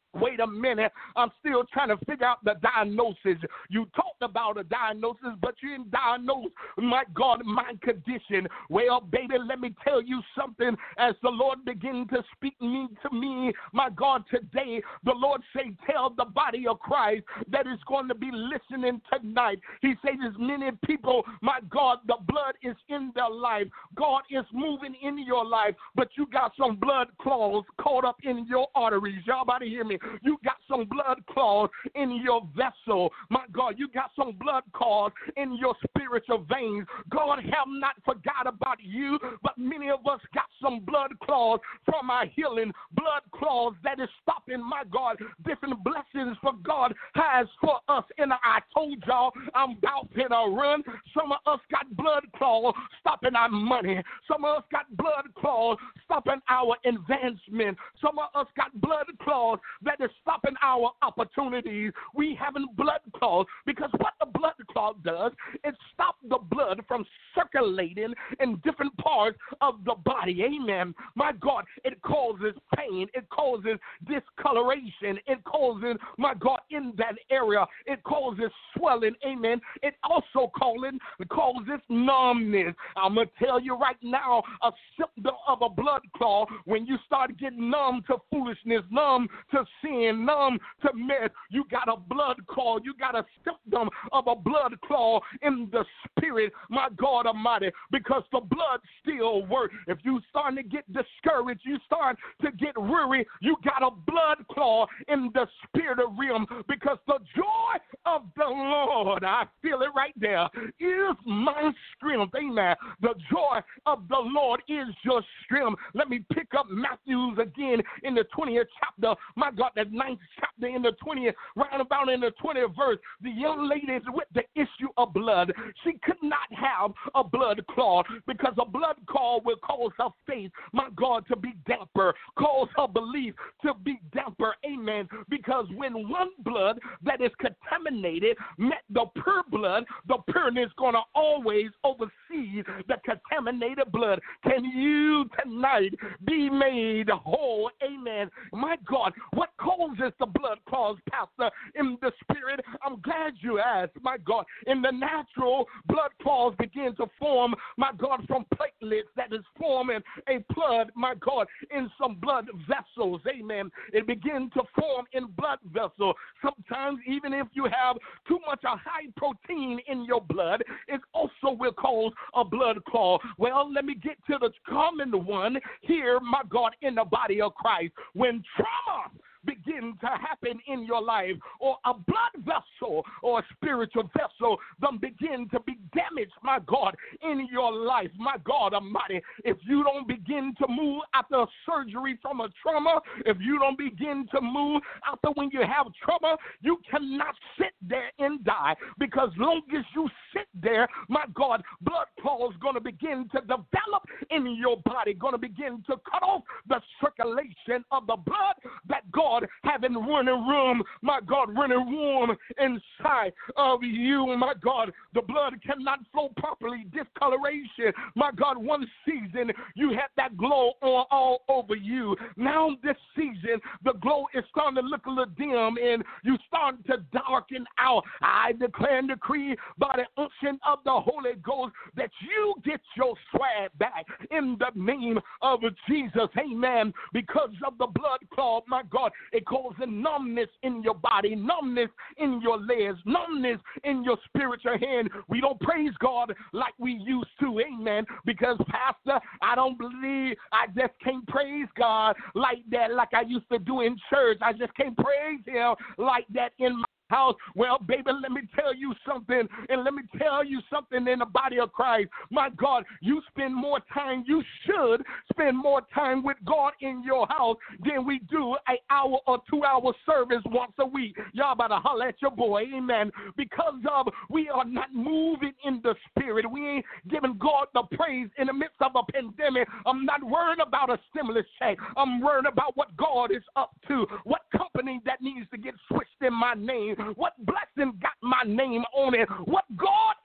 Wait a minute. I'm still trying to figure out the diagnosis. You talked about a diagnosis, but you didn't diagnose, my God, my condition. Well, baby, let me tell you something. As the Lord began to speak me to me, my God, today, the Lord say, tell the body of Christ that is going to be listening tonight. He says, there's many people, my God, the blood is in their life. God is moving in your life, but you got some blood claws caught up in your arteries. Y'all about to hear me? You got some blood claws in your vessel. My God, you got some blood claws in your spiritual veins. God have not forgot about you, but many of us got some blood claws from our healing, blood claws that is stopping, my God, different blessings for God has for us. And I told y'all I'm about to run. Some of us got blood claws stopping our money. Some of us got blood claws stopping our advancement. Some of us got blood claws that is stopping our opportunities. We having blood clots because what the blood clot does, it stops the blood from circulating in different parts of the body. Amen. My God, it causes pain. It causes discoloration. It causes, my God, in that area, it causes swelling. Amen. It also calling, causes numbness. I'm going to tell you right now, a symptom of a blood clot, when you start getting numb to foolishness, numb to sin, numb to mess, you got a blood clot. You got a symptom of a blood clot in the spirit, my God Almighty, because the blood still works. If you starting to get discouraged, you start to get weary, you got a blood clot in the spirit realm, because the joy of the Lord, I feel it right there, is my strength. Amen. The joy of the Lord is your strength. Let me pick up Matthews again in the twentieth chapter. My God, that ninth chapter in the twentieth, right about in the twentieth verse. The young lady with the issue of blood, she could not have a blood clot because a blood clot will cause her faith, my God, to be damper, cause her belief to be damper. Amen. Because when one blood that is contaminated met the pure blood, the pureness is going to always oversee the contaminated blood. Can you tonight be made whole? Amen. My God, what causes the blood clots, Pastor, in the spirit? I'm glad you asked. My God, in the natural, blood clots begin to form, my God, from platelets that is forming a blood, my God, in some blood vessels. Amen. It begins to form in blood vessels. Sometimes even if you have too much of high protein in your blood, it also will cause a blood clot. Well, let me get to the common one here, my God, in the body of Christ. When trauma begin to happen in your life, or a blood vessel or a spiritual vessel them begin to be damaged, my God, in your life, my God Almighty, if you don't begin to move after a surgery from a trauma, if you don't begin to move after when you have trauma, you cannot sit there and die, because long as you sit there, my God, blood clots going to begin to develop in your body, going to begin to cut off the circulation of the blood that God having running room, my God, running warm inside of you, my God. The blood cannot flow properly. Discoloration, my God, one season you had that glow on all over you. Now this season, the glow is starting to look a little dim and you starting to darken out. I declare and decree by the unction of the Holy Ghost that you get your swag back in the name of Jesus. Amen. Because of the blood clot, my God, it causes numbness in your body, numbness in your legs, numbness in your spiritual hand. We don't praise God like we used to, amen, because, Pastor, I don't believe, I just can't praise God like that like I used to do in church. I just can't praise him like that in my house. Well, baby, let me tell you something, and let me tell you something in the body of Christ. My God, you spend more time, you should spend more time with God in your house than we do an hour or two hour service once a week. Y'all better holler at your boy, amen, because of we are not moving in the spirit. We ain't giving God the praise in the midst of a pandemic. I'm not worried about a stimulus check. I'm worried about what God is up to, what company that needs to get switched in my name, what blessing got my name on it, what God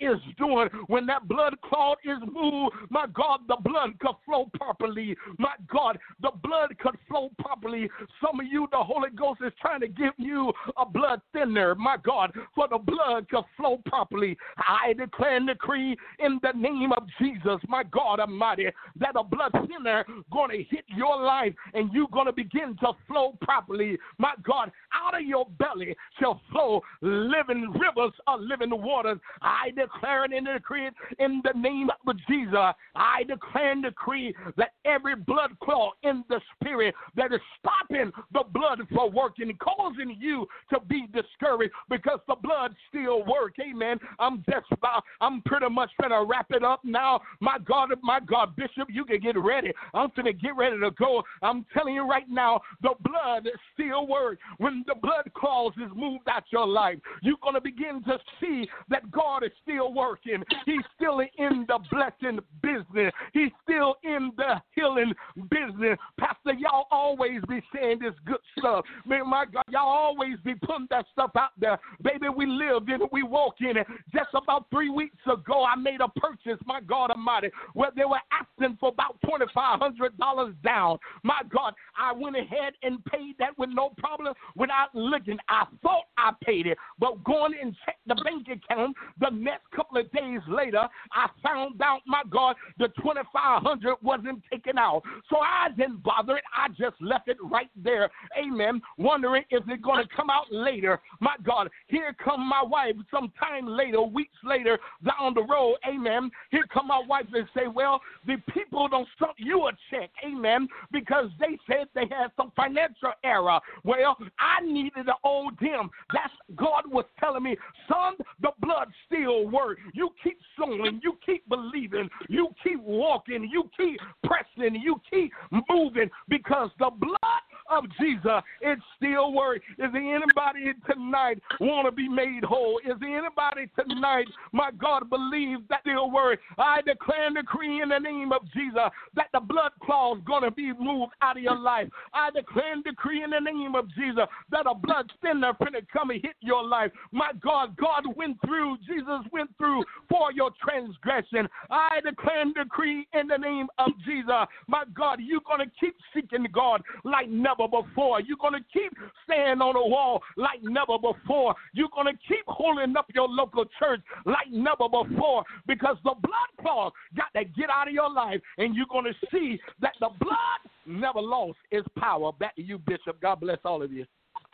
is doing. When that blood clot is moved, my God, the blood could flow properly. My God, the blood could flow properly. Some of you, the Holy Ghost is trying to give you a blood thinner, my God, for the blood could flow properly. I declare and decree in the name of Jesus, my God Almighty, that a blood thinner going to hit your life and you're going to begin to flow properly. My God, out of your belly shall flow living rivers of living waters. I declare and decree it in the name of Jesus. I declare and decree that every blood clot in the spirit that is stopping the blood from working, causing you to be discouraged because the blood still works. Amen. I'm just about, I'm pretty much going to wrap it up now. My God, my God, Bishop, you can get ready. I'm going to get ready to go. I'm telling you right now, the blood still works. When the blood clause is moved out your life, you're going to begin to see that God is still working. He's still in the blessing business. He's still in the healing business. Pastor, y'all always be saying this good stuff. Man, my God, y'all always be putting that stuff out there. Baby, we lived in it. We walk in it. Just about three weeks ago, I made a purchase, my God Almighty, where they were asking for about twenty-five hundred dollars down. My God, I went ahead and paid that with no problem without looking. I thought I paid it, but going and checked the bank account the next couple of days later, I found out, my God, the twenty-five hundred dollars wasn't taken out. So I didn't bother it. I just left it right there. Amen. Wondering if it's going to come out later. My God, here come my wife sometime later, weeks later, down the road. Amen. Here come my wife and say, well, the people don't send you a check. Amen. Because they said they had some financial error. Well, I needed to owe them. That's God was telling me, son, the blood still works. You keep sowing. You keep believing. You keep walking. You keep pressing. You keep moving because the blood of Jesus, it still works. Is there anybody tonight want to be made whole? Is there anybody tonight, my God, believe that still works? I declare and decree in the name of Jesus that the blood claw is going to be moved out of your life. I declare and decree in the name of Jesus that a blood thinner finna come and hit your life. My God, God went through, Jesus went through for your transgression. I declare and decree in the name of Jesus, my God, you're going to keep seeking God like never before. You're going to keep staying on the wall like never before. You're going to keep holding up your local church like never before because the blood claw got to get out of your life, and you're going to see that the blood never lost its power. Back to you, Bishop. God bless all of you.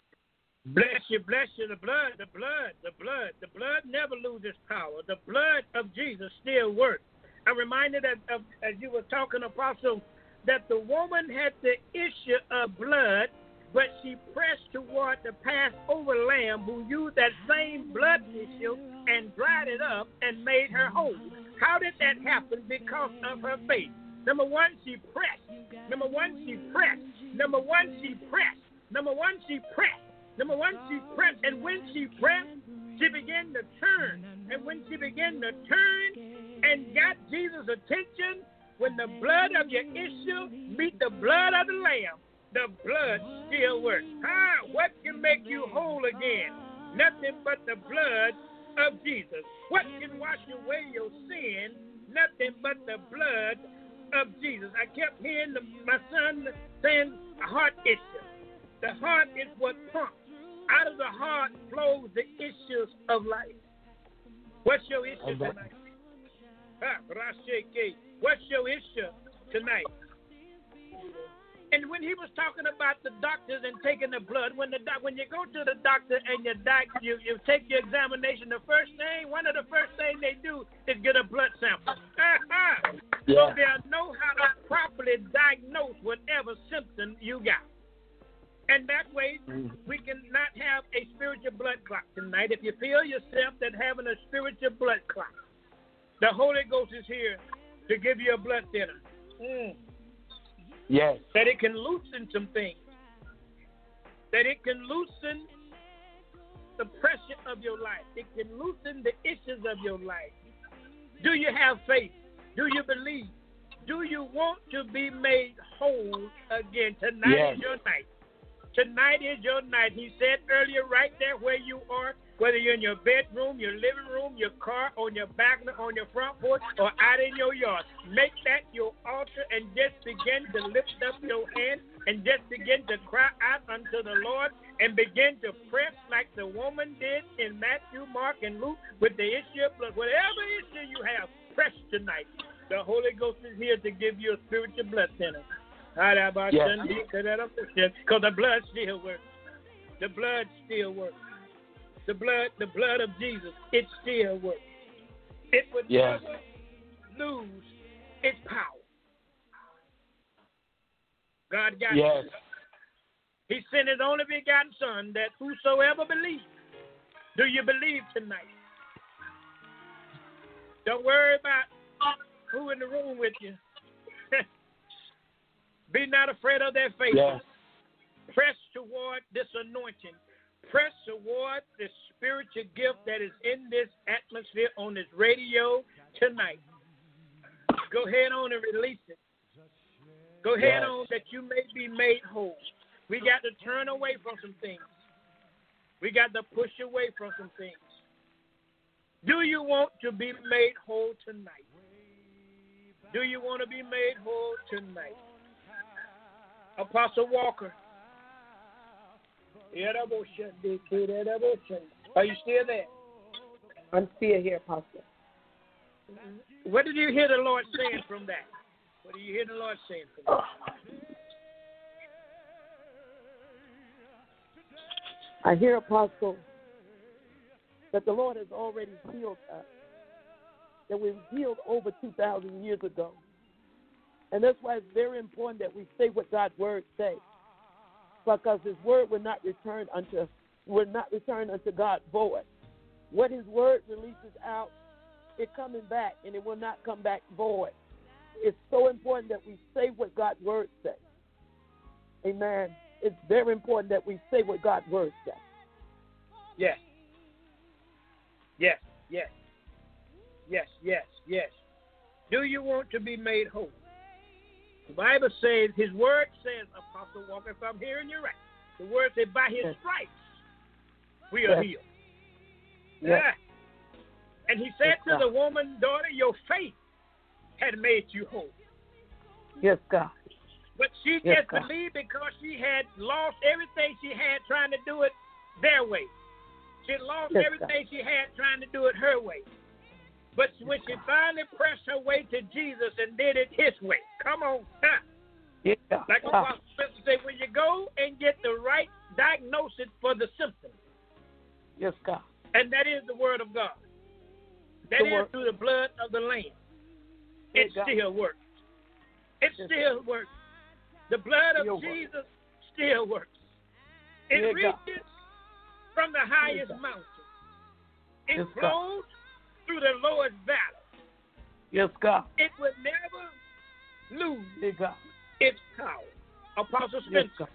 Bless you, bless you. The blood, the blood, the blood, the blood never loses power. The blood of Jesus still works. I'm reminded of, of, as you were talking, Apostle, that the woman had the issue of blood, but she pressed toward the Passover lamb who used that same blood issue and dried it up and made her whole. How did that happen? Because of her faith. Number one, she pressed. Number one, she pressed. Number one, she pressed. Number one, she pressed. Number one, she pressed. And when she pressed, she began to turn. And when she began to turn and got Jesus' attention, when the blood of your issue meet the blood of the lamb, the blood still works. Ah, what can make you whole again? Nothing but the blood of Jesus. What can wash away your sin? Nothing but the blood of Jesus. I kept hearing the, my son saying a heart issue. The heart is what pumps. Out of the heart flows the issues of life. What's your issue tonight? Ah, what's your issue tonight? And when he was talking about the doctors and taking the blood, when the doc, when you go to the doctor and you, doc, you you take your examination, the first thing, one of the first things they do is get a blood sample. Yeah. So they'll know how to properly diagnose whatever symptom you got. And that way, we can not have a spiritual blood clot tonight. If you feel yourself that having a spiritual blood clot, the Holy Ghost is here to give you a blood thinner. Mm. Yes. That it can loosen some things. That it can loosen the pressure of your life. It can loosen the issues of your life. Do you have faith? Do you believe? Do you want to be made whole again? Tonight yes. is your night. Tonight is your night. He said earlier, right there where you are, whether you're in your bedroom, your living room, your car, on your back, on your front porch, or out in your yard, make that your altar and just begin to lift up your hand and just begin to cry out unto the Lord and begin to press like the woman did in Matthew, Mark, and Luke with the issue of blood. Whatever issue you have, press tonight. The Holy Ghost is here to give you a spiritual blessing. Yes. Because the blood still works. The blood still works. The blood, the blood of Jesus, it still works. It would yes. never lose its power. God got yes. it. He sent his only begotten Son that whosoever believes. Do you believe tonight? Don't worry about who in the room with you. Be not afraid of their faces. Yes. Press toward this anointing. Press toward the spiritual gift that is in this atmosphere on this radio tonight. Go ahead on and release it. Go ahead yes. on that you may be made whole. We got to turn away from some things. We got to push away from some things. Do you want to be made whole tonight? Do you want to be made whole tonight? Apostle Walker. Are you still there? I'm still here, Apostle. What did you hear the Lord saying from that? What do you hear the Lord saying from that? I hear, Apostle, that the Lord has already healed us, that we were healed over two thousand years ago. And that's why it's very important that we say what God's word says, because his word will not return unto will not return unto God void. What his word releases out, it coming back, and it will not come back void. It's so important that we say what God's word says. Amen. It's very important that we say what God's word says. Yes. Yes, yes. Yes, yes, yes. Do you want to be made whole? The Bible says, his word says, Apostle Walker, if I'm hearing you right, the word says, by his stripes we are yes. healed. Yes. Yeah. And he said yes, to the woman, daughter, your faith had made you whole. Yes, God. But she yes, just God. believed because she had lost everything she had trying to do it their way. She lost yes, everything God. she had trying to do it her way. But when she finally pressed her way to Jesus and did it his way, come on, huh? Yeah. Like Apostle Spencer said, when you go and get the right diagnosis for the symptom, yes, God, and that is the word of God. That the is word. through the blood of the Lamb. It yes, still works. It yes. still works. The blood of still Jesus works. still works. It yes, reaches from the highest yes, mountain. It yes, flows through the lowest valley. Yes, God. It will never lose yes, God. its power. Apostle Yes, Spencer.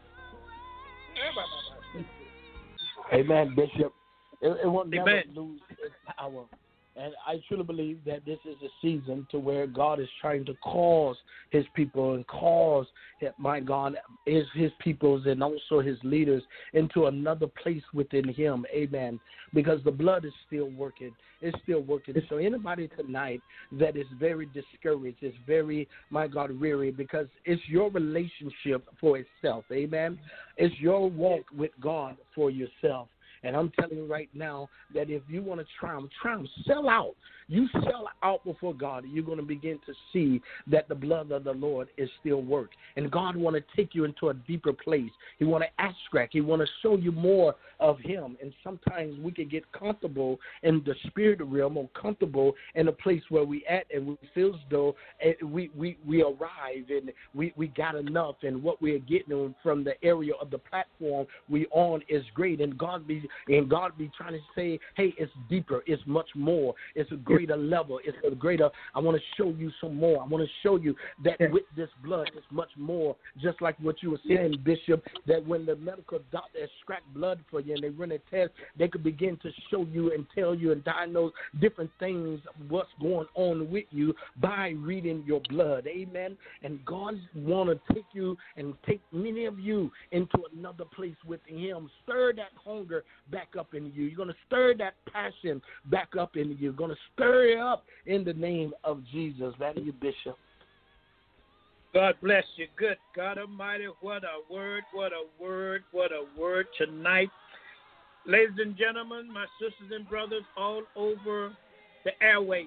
Amen, Bishop. It, it won't never Amen. lose its power. And I truly believe that this is a season to where God is trying to cause his people and cause, my God, his, his peoples and also his leaders into another place within him. Amen. Because the blood is still working. It's still working. So anybody tonight that is very discouraged, is very, my God, weary, because it's your relationship for itself. Amen. It's your walk with God for yourself. And I'm telling you right now that if you want to triumph, triumph, sell out. You sell out before God, and you're going to begin to see that the blood of the Lord is still work. And God want to take you into a deeper place. He want to extract. He want to show you more of him. And sometimes we can get comfortable in the spirit realm or comfortable in a place where we at, and we feel as though we, we, we arrive and we, we got enough, and what we're getting from the area of the platform we on is great. And God be and God be trying to say, hey, it's deeper, it's much more, it's a greater level, it's a greater, I want to show you some more. I want to show you that with this blood, it's much more, just like what you were saying, Bishop, that when the medical doctor extract blood for you and they run a test, they could begin to show you and tell you and diagnose different things, what's going on with you by reading your blood. Amen. And God want to take you and take many of you into another place with him. Stir that hunger back up in you. You're going to stir that passion back up in you. You're going to stir it up in the name of Jesus. That is you, Bishop. God bless you. Good God Almighty, what a word, what a word, what a word tonight. Ladies and gentlemen, my sisters and brothers all over the airways,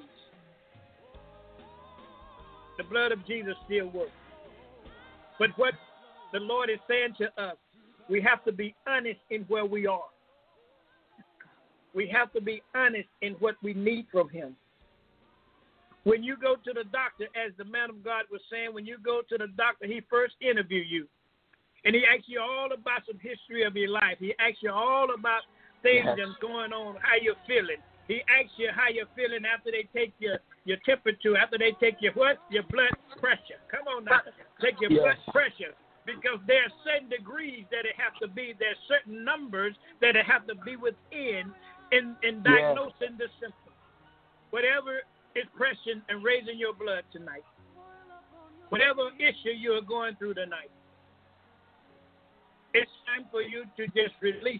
the blood of Jesus still works. But what the Lord is saying to us, we have to be honest in where we are. We have to be honest in what we need from him. When you go to the doctor, as the man of God was saying, when you go to the doctor, he first interviews you. And he asks you all about some history of your life. He asks you all about things yes. that's going on, how you're feeling. He asks you how you're feeling after they take your, your temperature, after they take your what? Your blood pressure. Come on now. Take your yes. blood pressure. Because there are certain degrees that it have to be. There are certain numbers that it have to be within in, in diagnosing yes. the symptom. Whatever is pressing and raising your blood tonight, whatever issue you are going through tonight, it's time for you to just release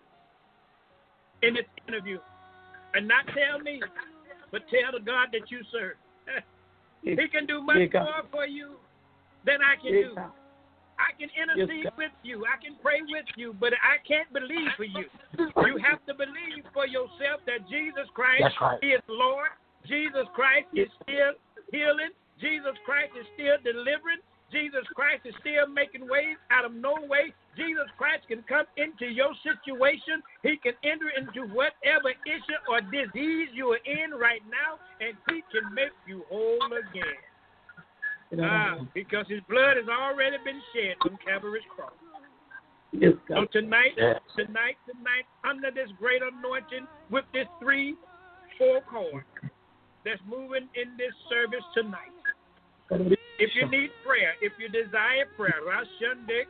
in this interview and not tell me, but tell the God that you serve. He can do much more for you than I can do. I can intercede with you. I can pray with you, but I can't believe for you. You have to believe for yourself that Jesus Christ right. is Lord. Jesus Christ is still healing. Jesus Christ is still delivering. Jesus Christ is still making ways out of no way. Jesus Christ can come into your situation. He can enter into whatever issue or disease you are in right now, and he can make you whole again. Ah, because his blood has already been shed from Calvary's cross. Yes, so tonight, yes. tonight, tonight, under this great anointing with this three, four chord that's moving in this service tonight. If you need prayer, if you desire prayer, the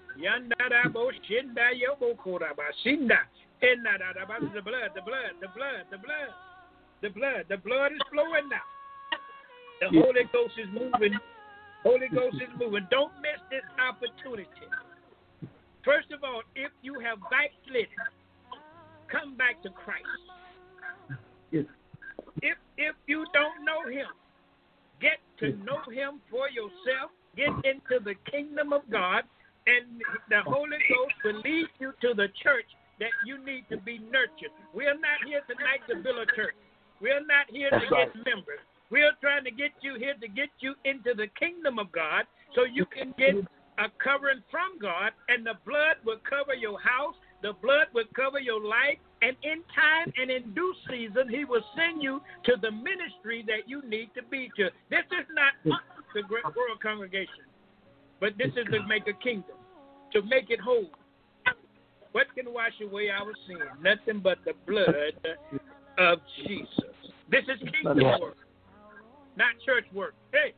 blood, the blood, the blood, the blood, the blood, the blood is flowing now. The Holy Ghost is moving. Holy Ghost is moving. Don't miss this opportunity. First of all, if you have backslidden, come back to Christ. Yes. If if you don't know him, get to know him for yourself. Get into the kingdom of God, and the Holy Ghost will lead you to the church that you need to be nurtured. We are not here tonight to build a church. We are not here That's to right. get members. We are trying to get you here to get you into the kingdom of God so you can get a covering from God, and the blood will cover your house. The blood will cover your life, and in time and in due season, he will send you to the ministry that you need to be to. This is not the world congregation, but this is to make a kingdom, to make it whole. What can wash away our sin? Nothing but the blood of Jesus. This is kingdom work, not church work. Hey,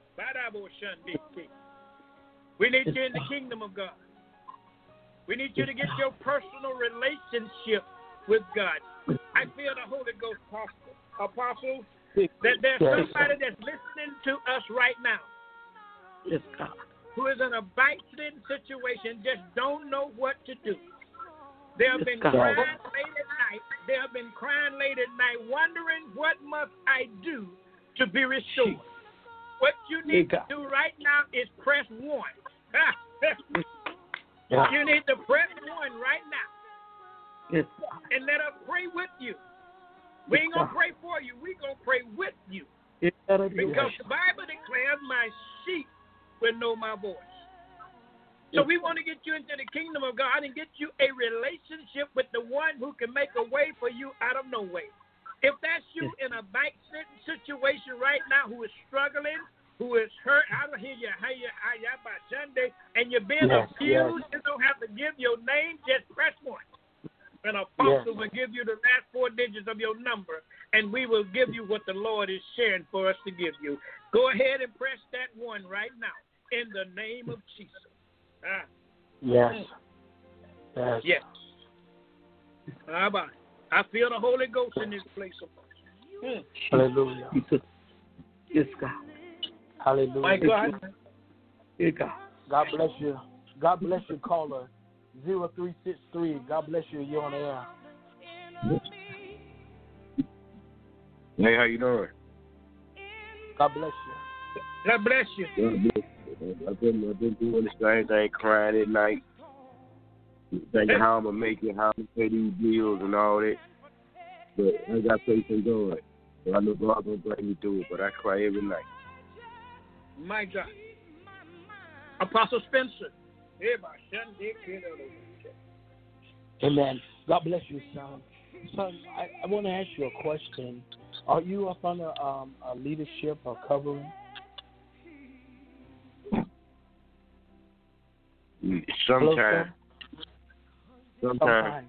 we need you in the kingdom of God. We need you to get your personal relationship with God. I feel the Holy Ghost, Apostle, Apostle that there's somebody that's listening to us right now who is in a backslidden situation, just don't know what to do. They have been crying late at night. They have been crying late at night, wondering what must I do to be restored. What you need to do right now is press one. You need to press one right now. Yes. And let us pray with you. We ain't going to pray for you. We're going to pray with you. Because the Bible declares my sheep will know my voice. So we want to get you into the kingdom of God and get you a relationship with the one who can make a way for you out of no way. If that's you in a backslidden situation right now who is struggling, who is hurt, I don't hear you, how you, how you by Sunday, and you're being yes, abused, yes. You don't have to give your name, just press one. And a Apostle Yes. will give you the last four digits of your number, and we will give you what the Lord is sharing for us to give you. Go ahead and press that one right now in the name of Jesus. Ah. Yes. Yes. Yes. How about it? I feel the Holy Ghost in this place. Hmm. Hallelujah. Yes, God. Hallelujah. My God. Yes, God. God bless you. God bless you, caller. zero three six three. God bless you. You're on the air. Hey, how you doing? God bless you. God bless you. God bless you. I've been, I've been doing the same thing, crying at night, thinking how I'm going to make it, how I'm going to pay these bills and all that. But I got faith in God. So I know God's going to bring me through it, but I cry every night. My God. Apostle Spencer. Amen. God bless you, son. Son, I, I want to ask you a question. Are you up under um, a leadership or covering? Sometimes. Sometimes. Sometimes.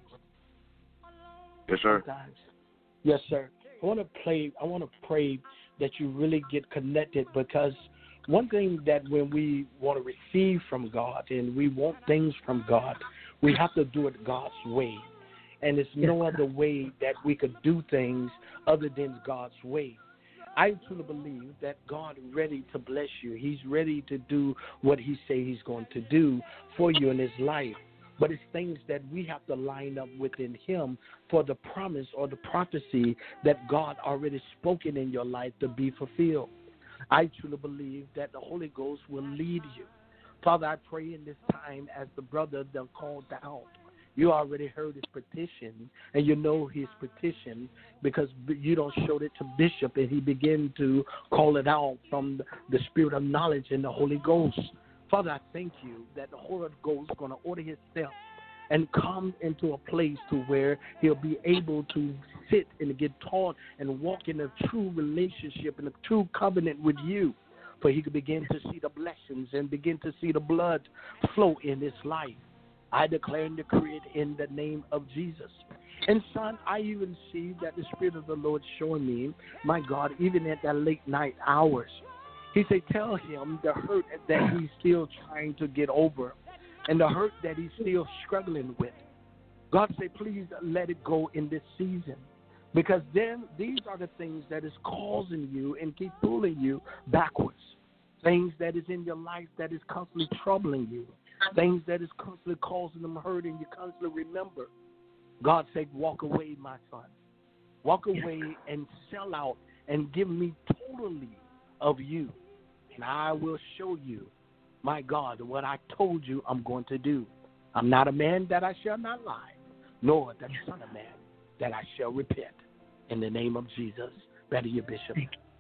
Yes, sir. Sometimes. Yes, sir. I want to play. I want to pray that you really get connected, because one thing that when we want to receive from God and we want things from God, we have to do it God's way. And there's no other way that we could do things other than God's way. I truly believe that God is ready to bless you. He's ready to do what he says he's going to do for you in his life. But it's things that we have to line up within him for the promise or the prophecy that God already spoken in your life to be fulfilled. I truly believe that the Holy Ghost will lead you. Father, I pray in this time as the brother that called out. You already heard his petition, and you know his petition because you don't show it to Bishop, and he began to call it out from the spirit of knowledge and the Holy Ghost. Father, I thank you that the Holy Ghost is going to order his steps and come into a place to where he'll be able to sit and get taught and walk in a true relationship and a true covenant with you, for he could begin to see the blessings and begin to see the blood flow in his life. I declare and decree it in the name of Jesus. And son, I even see that the Spirit of the Lord showing me, my God, even at that late night hours, he said, tell him the hurt that he's still trying to get over and the hurt that he's still struggling with. God said, please let it go in this season, because then these are the things that is causing you and keep pulling you backwards. Things that is in your life that is constantly troubling you. Things that is constantly causing them hurt and you constantly remember. God said, walk away, my son. Walk away and sell out and give me totally of you. And I will show you, my God, what I told you I'm going to do. I'm not a man that I shall not lie, nor the son of man that I shall repent. In the name of Jesus, better you, Bishop.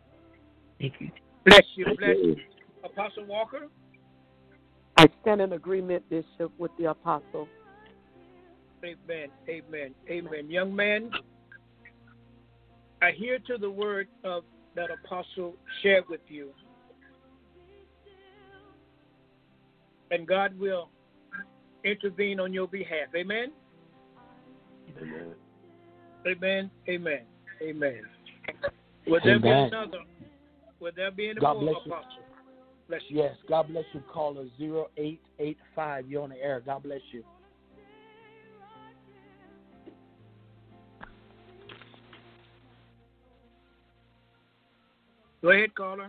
Thank you. Bless you, bless you. Apostle Walker? I stand in agreement, Bishop, with the apostle. Amen, amen, amen. Young man, I hear to the word of that apostle shared with you. And God will intervene on your behalf. Amen? Amen. Amen, amen, amen. Will there be Amen. another? Will there be any God more, bless you. apostle? Bless you. Yes, God bless you, caller zero eight eight five. You're on the air. God bless you. Go ahead, caller.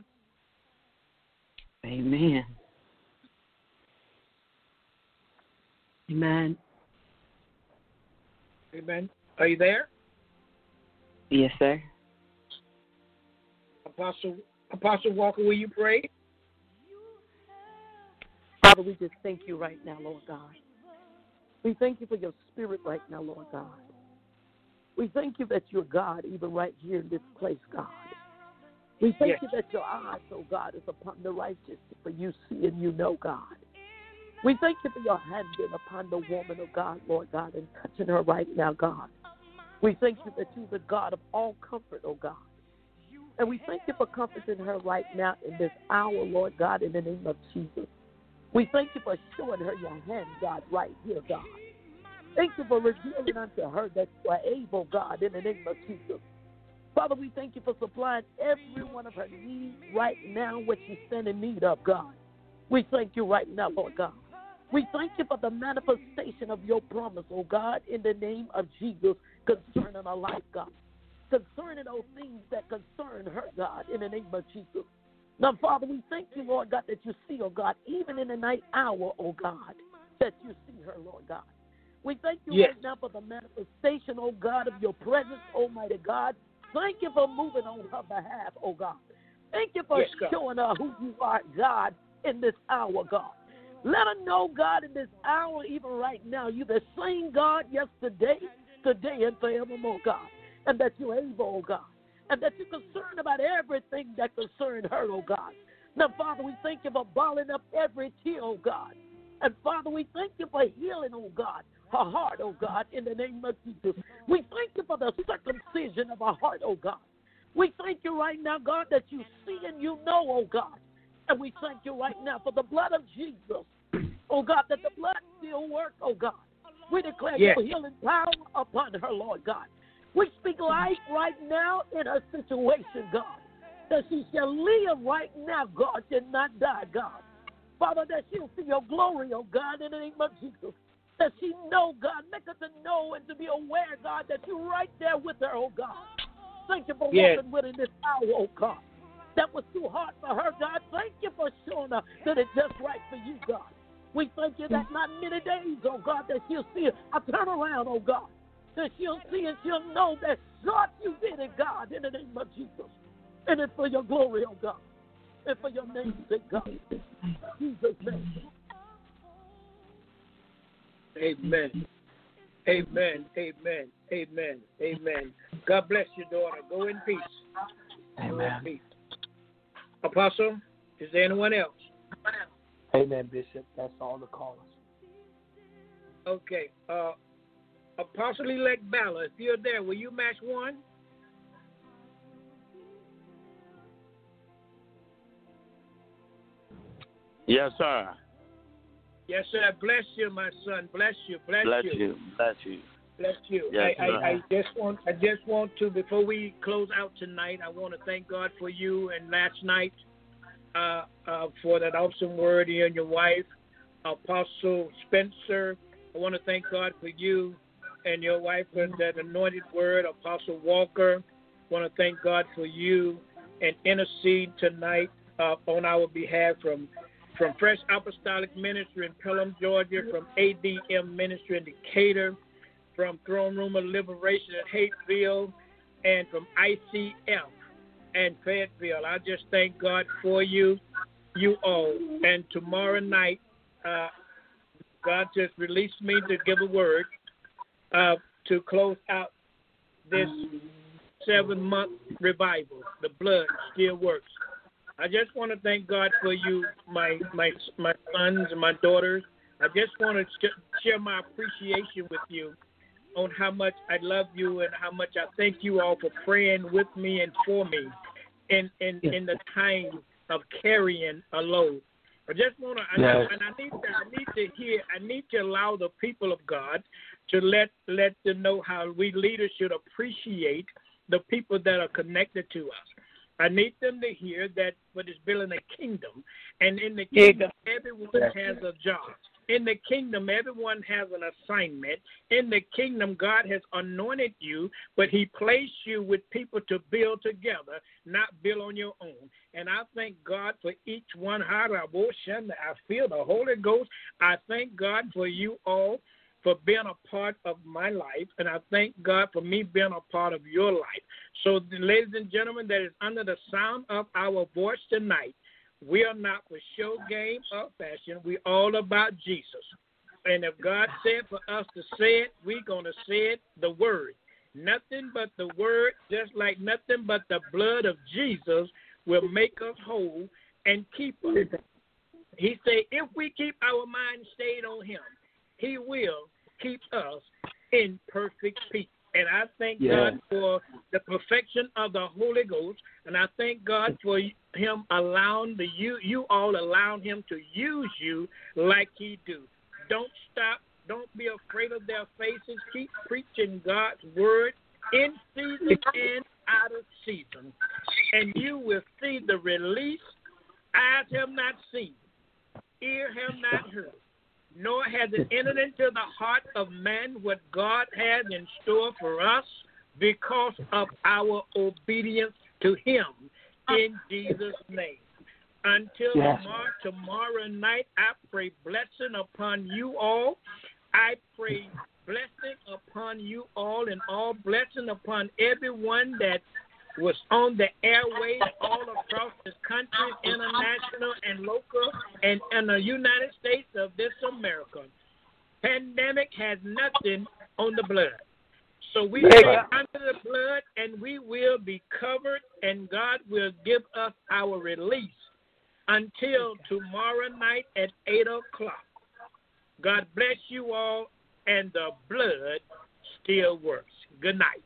Amen. Amen. Amen. Are you there? Yes, sir. Apostle Apostle Walker, will you pray? Father, we just thank you right now, Lord God. We thank you for your spirit right now, Lord God. We thank you that you're God even right here in this place, God. We thank Yes. you that your eyes, oh God, is upon the righteous, for you see and you know, God. We thank you for your hand being upon the woman of God, Lord God, and touching her right now, God. We thank you that you're the God of all comfort, oh God. And we thank you for comforting her right now in this hour, Lord God, in the name of Jesus. We thank you for showing her your hand, God, right here, God. Thank you for revealing unto her that you are able, God, in the name of Jesus. Father, we thank you for supplying every one of her needs right now, what she's standing in need of, God. We thank you right now, Lord God. We thank you for the manifestation of your promise, oh God, in the name of Jesus, concerning her life, God. Concerning those things that concern her, God, in the name of Jesus. Now, Father, we thank you, Lord God, that you see, oh God, even in the night hour, oh God, that you see her, Lord God. We thank you Yes. right now for the manifestation, oh God, of your presence, Almighty God. Thank you for moving on her behalf, oh God. Thank you for Yes, God. showing her who you are, God, in this hour, God. Let her know, God, in this hour, even right now, you're the same God yesterday, today, and forevermore, God. And that you're able, oh God. And that you're concerned about everything that concerns her, oh God. Now, Father, we thank you for balling up every tear, oh God. And, Father, we thank you for healing, oh God, her heart, oh God, in the name of Jesus. We thank you for the circumcision of her heart, oh God. We thank you right now, God, that you see and you know, oh God. And we thank you right now for the blood of Jesus, oh God, that the blood still works, oh God. We declare Yes. your healing power upon her, Lord God. We speak life right now in her situation, God, that she shall live right now, God, and not die, God. Father, that she'll see your glory, oh God, in the name of Jesus. That she know, God, make her to know and to be aware, God, that you're right there with her, oh God. Thank you for Yes. walking with her in this hour, oh God. That was too hard for her, God. Thank you for showing her that it's just right for you, God. We thank you that not many days, oh God, that she'll see a turnaround, oh God. That she'll see and she'll know that, God, you did it, God, in the name of Jesus. And it's for your glory, oh God. And for your name's sake, God. In Jesus' name. Amen. Amen. Amen. Amen. Amen. God bless your daughter. Go in peace. Go in peace. Apostle, is there anyone else? Amen, Bishop. That's all the callers. Okay. Uh, Apostle-elect Bala, if you're there, will you match one? Yes, sir. Yes, sir. Bless you, my son. Bless you. Bless, Bless you. you. Bless you. Bless you. Yes, I, I, sir. I just want I just want to, before we close out tonight, I want to thank God for you and last night uh, uh, for that awesome word, you and your wife, Apostle Spencer. I want to thank God for you and your wife for that anointed word, Apostle Walker. I want to thank God for you and intercede tonight uh, on our behalf from from Fresh Apostolic Ministry in Pelham, Georgia, from A D M Ministry in Decatur, from Throne Room of Liberation at Hateville, and from I C F and Fayetteville. I just thank God for you, you all. And tomorrow night, uh, God just released me to give a word uh, to close out this seven-month revival. The blood still works. I just want to thank God for you, my my my sons and my daughters. I just want to sh- share my appreciation with you on how much I love you and how much I thank you all for praying with me and for me in in, in the time of carrying a load. I just want to, Yes. and I need to, I need to hear, I need to allow the people of God to let let them know how we leaders should appreciate the people that are connected to us. I need them to hear that what is building a kingdom, and in the kingdom, everyone has a job. In the kingdom, everyone has an assignment. In the kingdom, God has anointed you, but he placed you with people to build together, not build on your own. And I thank God for each one. I feel the Holy Ghost. I thank God for you all for being a part of my life, and I thank God for me being a part of your life. So, ladies and gentlemen, that is under the sound of our voice tonight, we are not for show, game, or fashion. We're all about Jesus. And if God said for us to say it, we're going to say it, the word. Nothing but the word, just like nothing but the blood of Jesus will make us whole and keep us. He said, if we keep our mind stayed on him, he will keep us in perfect peace. And I thank Yeah. God for the perfection of the Holy Ghost, and I thank God for him allowing the you you all allowing him to use you like he do. Don't stop Don't be afraid of their faces. Keep preaching God's word in season and out of season. And you will see the release. Eyes have not seen, ear have not heard, nor has it entered into the heart of man what God has in store for us because of our obedience to him in Jesus' name. Until Yes. tomorrow, tomorrow night, I pray blessing upon you all. I pray blessing upon you all and all blessing upon everyone that was on the airways all across this country, international and local, and in the United States of this America. Pandemic has nothing on the blood. So we stay under the blood and we will be covered and God will give us our release until tomorrow night at eight o'clock. God bless you all and the blood still works. Good night.